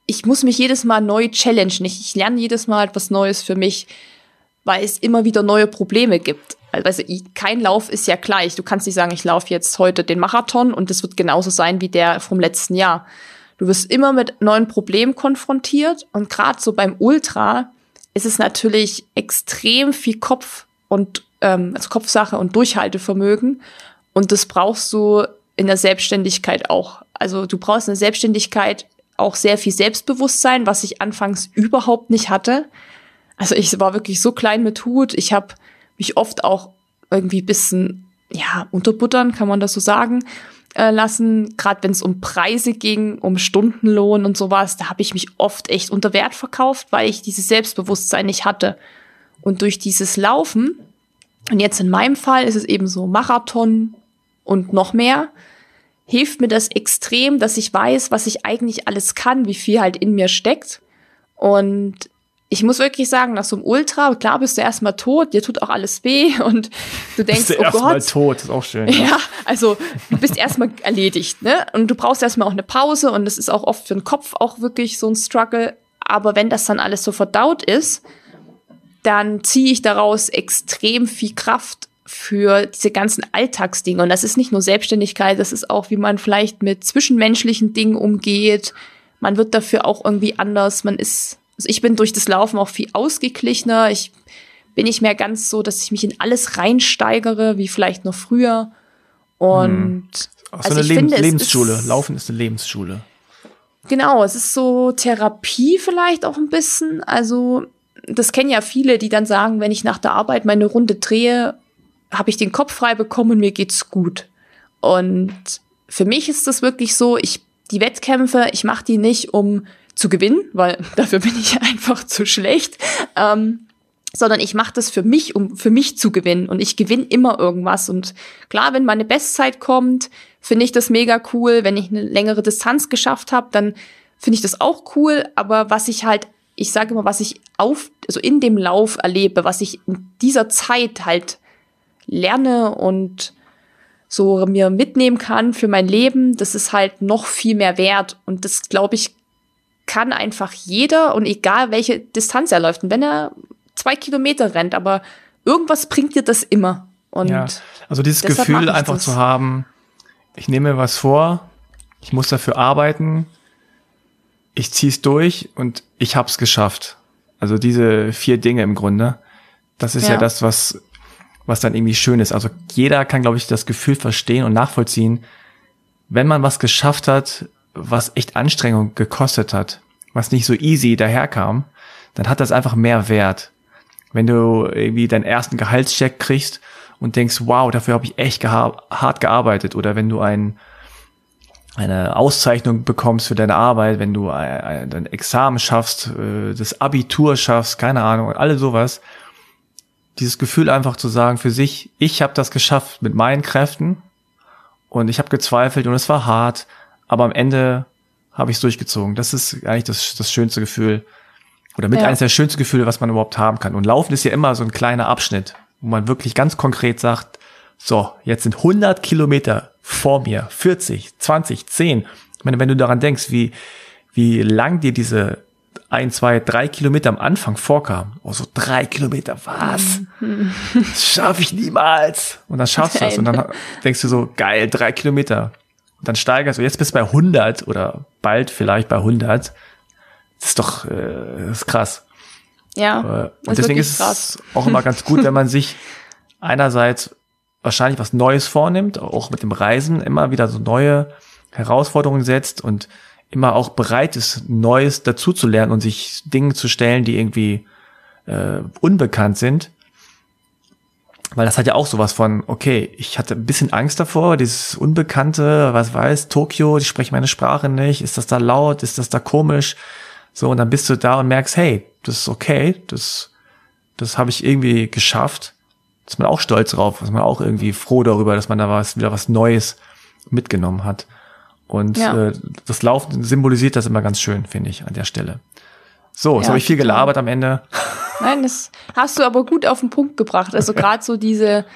Speaker 1: ich muss mich jedes Mal neu challengen. Ich lerne jedes Mal etwas Neues für mich, weil es immer wieder neue Probleme gibt. Also kein Lauf ist ja gleich. Du kannst nicht sagen, ich laufe jetzt heute den Marathon und das wird genauso sein wie der vom letzten Jahr. Du wirst immer mit neuen Problemen konfrontiert und gerade so beim Ultra ist es natürlich extrem viel also Kopfsache und Durchhaltevermögen und das brauchst du in der Selbstständigkeit auch. Also du brauchst in der Selbstständigkeit auch sehr viel Selbstbewusstsein, was ich anfangs überhaupt nicht hatte. Also ich war wirklich so klein mit Hut. Ich habe mich oft auch irgendwie ein bisschen, unterbuttern, kann man das so sagen, lassen. Gerade wenn es um Preise ging, um Stundenlohn und sowas, da habe ich mich oft echt unter Wert verkauft, weil ich dieses Selbstbewusstsein nicht hatte. Und durch dieses Laufen, und jetzt in meinem Fall ist es eben so Marathon und noch mehr, hilft mir das extrem, dass ich weiß, was ich eigentlich alles kann, wie viel halt in mir steckt. Und ich muss wirklich sagen, nach so einem Ultra, klar bist du erstmal tot, dir tut auch alles weh und du denkst,
Speaker 2: bist du erstmal tot, ist auch schön.
Speaker 1: Ja, also du bist erstmal erledigt, ne? Und du brauchst erstmal auch eine Pause und das ist auch oft für den Kopf auch wirklich so ein Struggle. Aber wenn das dann alles so verdaut ist, dann ziehe ich daraus extrem viel Kraft für diese ganzen Alltagsdinge. Und das ist nicht nur Selbstständigkeit, das ist auch, wie man vielleicht mit zwischenmenschlichen Dingen umgeht. Man wird dafür auch irgendwie anders. Also ich bin durch das Laufen auch viel ausgeglichener. Ich bin nicht mehr ganz so, dass ich mich in alles reinsteigere, wie vielleicht noch früher. Und
Speaker 2: also eine Lebensschule. Laufen ist eine Lebensschule.
Speaker 1: Genau, es ist so Therapie vielleicht auch ein bisschen. Also das kennen ja viele, die dann sagen, wenn ich nach der Arbeit meine Runde drehe, habe ich den Kopf frei bekommen und mir geht's gut. Und für mich ist das wirklich so, die Wettkämpfe, ich mache die nicht, um zu gewinnen, weil dafür bin ich einfach zu schlecht, sondern ich mache das für mich, um für mich zu gewinnen. Und ich gewinne immer irgendwas. Und klar, wenn meine Bestzeit kommt, finde ich das mega cool. Wenn ich eine längere Distanz geschafft habe, dann finde ich das auch cool. Aber ich sage immer, was ich also in dem Lauf erlebe, was ich in dieser Zeit halt lerne und so mir mitnehmen kann für mein Leben, das ist halt noch viel mehr wert. Und das, glaube ich, kann einfach jeder und egal welche Distanz er läuft. Und wenn er 2 Kilometer rennt, aber irgendwas bringt dir das immer. Und
Speaker 2: ja, also dieses Gefühl einfach zu haben, ich nehme mir was vor, ich muss dafür arbeiten, ich zieh's durch und ich hab's geschafft. Also diese 4 Dinge im Grunde, das ist ja das, was dann irgendwie schön ist. Also jeder kann, glaube ich, das Gefühl verstehen und nachvollziehen, wenn man was geschafft hat, was echt Anstrengung gekostet hat, was nicht so easy daherkam, dann hat das einfach mehr Wert. Wenn du irgendwie deinen ersten Gehaltscheck kriegst und denkst, wow, dafür habe ich echt hart gearbeitet, oder wenn du eine Auszeichnung bekommst für deine Arbeit, wenn du dein Examen schaffst, das Abitur schaffst, keine Ahnung, alle sowas. Dieses Gefühl einfach zu sagen für sich, ich habe das geschafft mit meinen Kräften und ich habe gezweifelt und es war hart, aber am Ende habe ich es durchgezogen. Das ist eigentlich das schönste Gefühl oder eines der schönsten Gefühle, was man überhaupt haben kann. Und Laufen ist ja immer so ein kleiner Abschnitt, wo man wirklich ganz konkret sagt, so, jetzt sind 100 Kilometer vor mir, 40, 20, 10. Ich meine, wenn du daran denkst, wie lang dir diese 1, 2, 3 Kilometer am Anfang vorkam. Oh, so 3 Kilometer, was? Das schaffe ich niemals. Und dann schaffst du es. Und dann denkst du so, geil, 3 Kilometer. Und dann steigerst du, jetzt bist du bei 100 oder bald vielleicht bei 100. Das ist doch das ist krass.
Speaker 1: Ja.
Speaker 2: Und deswegen ist es auch immer ganz gut, wenn man sich einerseits wahrscheinlich was Neues vornimmt, auch mit dem Reisen immer wieder so neue Herausforderungen setzt und immer auch bereit ist, Neues dazu zu lernen und sich Dinge zu stellen, die irgendwie unbekannt sind. Weil das hat ja auch sowas von, okay, ich hatte ein bisschen Angst davor, dieses Unbekannte, was weiß, Tokio, die sprechen meine Sprache nicht, ist das da laut, ist das da komisch? So, und dann bist du da und merkst, hey, das ist okay, das habe ich irgendwie geschafft. Da ist man auch stolz drauf, ist man auch irgendwie froh darüber, dass man da wieder was Neues mitgenommen hat. Und das Laufen symbolisiert das immer ganz schön, finde ich, an der Stelle. So, jetzt habe ich viel gelabert am Ende.
Speaker 1: Nein, das hast du aber gut auf den Punkt gebracht. Also gerade so diese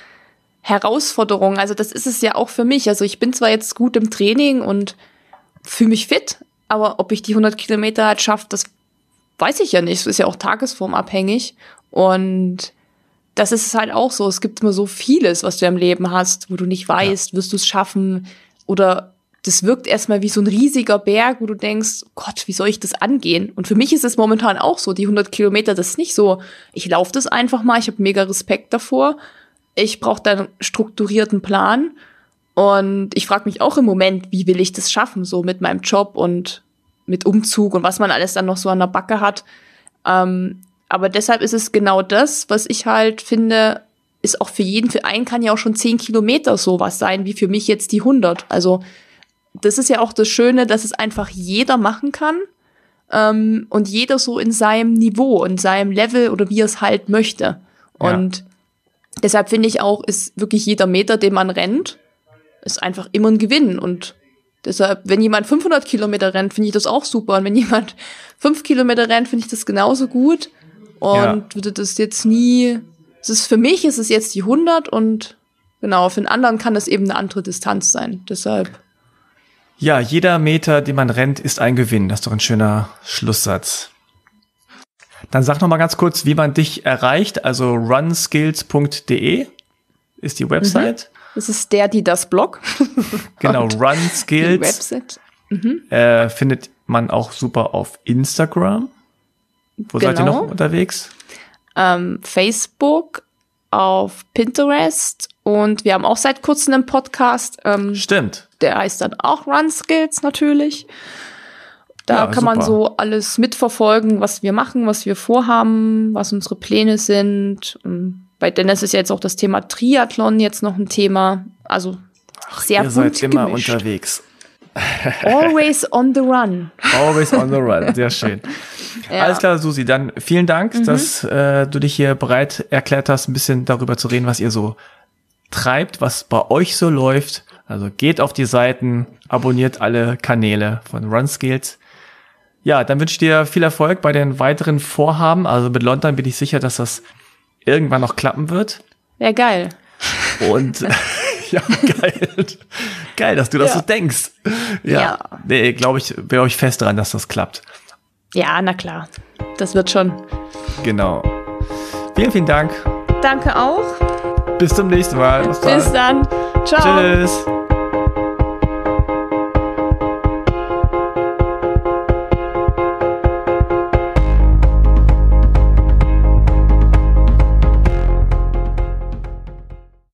Speaker 1: Herausforderung, also das ist es ja auch für mich. Also ich bin zwar jetzt gut im Training und fühle mich fit, Aber ob ich die 100 Kilometer halt schaffe, das weiß ich ja nicht. Es ist ja auch tagesformabhängig. Und das ist es halt auch so. Es gibt immer so vieles, was du im Leben hast, wo du nicht weißt, wirst du es schaffen? Oder das wirkt erstmal wie so ein riesiger Berg, wo du denkst, Gott, wie soll ich das angehen? Und für mich ist es momentan auch so, die 100 Kilometer, das ist nicht so, ich laufe das einfach mal, ich habe mega Respekt davor. Ich brauche da einen strukturierten Plan. Und ich frage mich auch im Moment, wie will ich das schaffen, so mit meinem Job und mit Umzug und was man alles dann noch so an der Backe hat. Aber deshalb ist es genau das, was ich halt finde, ist auch für jeden, für einen kann ja auch schon 10 Kilometer sowas sein, wie für mich jetzt die 100. Also das ist ja auch das Schöne, dass es einfach jeder machen kann und jeder so in seinem Niveau, in seinem Level oder wie er es halt möchte. Und deshalb finde ich auch, ist wirklich jeder Meter, den man rennt, ist einfach immer ein Gewinn. Und deshalb, wenn jemand 500 Kilometer rennt, finde ich das auch super. Und wenn jemand 5 Kilometer rennt, finde ich das genauso gut. Und würde das jetzt nie, für mich ist es jetzt die 100 und genau, für den anderen kann das eben eine andere Distanz sein. Deshalb.
Speaker 2: Ja, jeder Meter, den man rennt, ist ein Gewinn. Das ist doch ein schöner Schlusssatz. Dann sag noch mal ganz kurz, wie man dich erreicht. Also runskills.de ist die Website.
Speaker 1: Das ist das Blog.
Speaker 2: Genau, Runskills.
Speaker 1: Die Website.
Speaker 2: Findet man auch super auf Instagram. Wo seid ihr noch unterwegs?
Speaker 1: Facebook, auf Pinterest und wir haben auch seit kurzem einen Podcast.
Speaker 2: Stimmt.
Speaker 1: Der heißt dann auch Runskills natürlich. Da kann man so alles mitverfolgen, was wir machen, was wir vorhaben, was unsere Pläne sind. Bei Dennis ist ja jetzt auch das Thema Triathlon jetzt noch ein Thema. Also sehr
Speaker 2: ihr
Speaker 1: bunt
Speaker 2: seid immer
Speaker 1: gemischt.
Speaker 2: Unterwegs.
Speaker 1: Always on the run.
Speaker 2: Always on the run, sehr schön. Ja. Alles klar, Susi, dann vielen Dank, dass du dich hier bereit erklärt hast, ein bisschen darüber zu reden, was ihr so treibt, was bei euch so läuft. Also geht auf die Seiten, abonniert alle Kanäle von Runskills. Ja, dann wünsche ich dir viel Erfolg bei den weiteren Vorhaben. Also mit London bin ich sicher, dass das irgendwann noch klappen wird.
Speaker 1: Ja, geil.
Speaker 2: Und ja, geil. Geil, dass du das so denkst. Ja. Nee, glaube ich fest dran, dass das klappt.
Speaker 1: Ja, na klar. Das wird schon.
Speaker 2: Genau. Vielen, vielen Dank.
Speaker 1: Danke auch.
Speaker 2: Bis zum nächsten Mal.
Speaker 1: Bis dann. Ciao.
Speaker 2: Tschüss.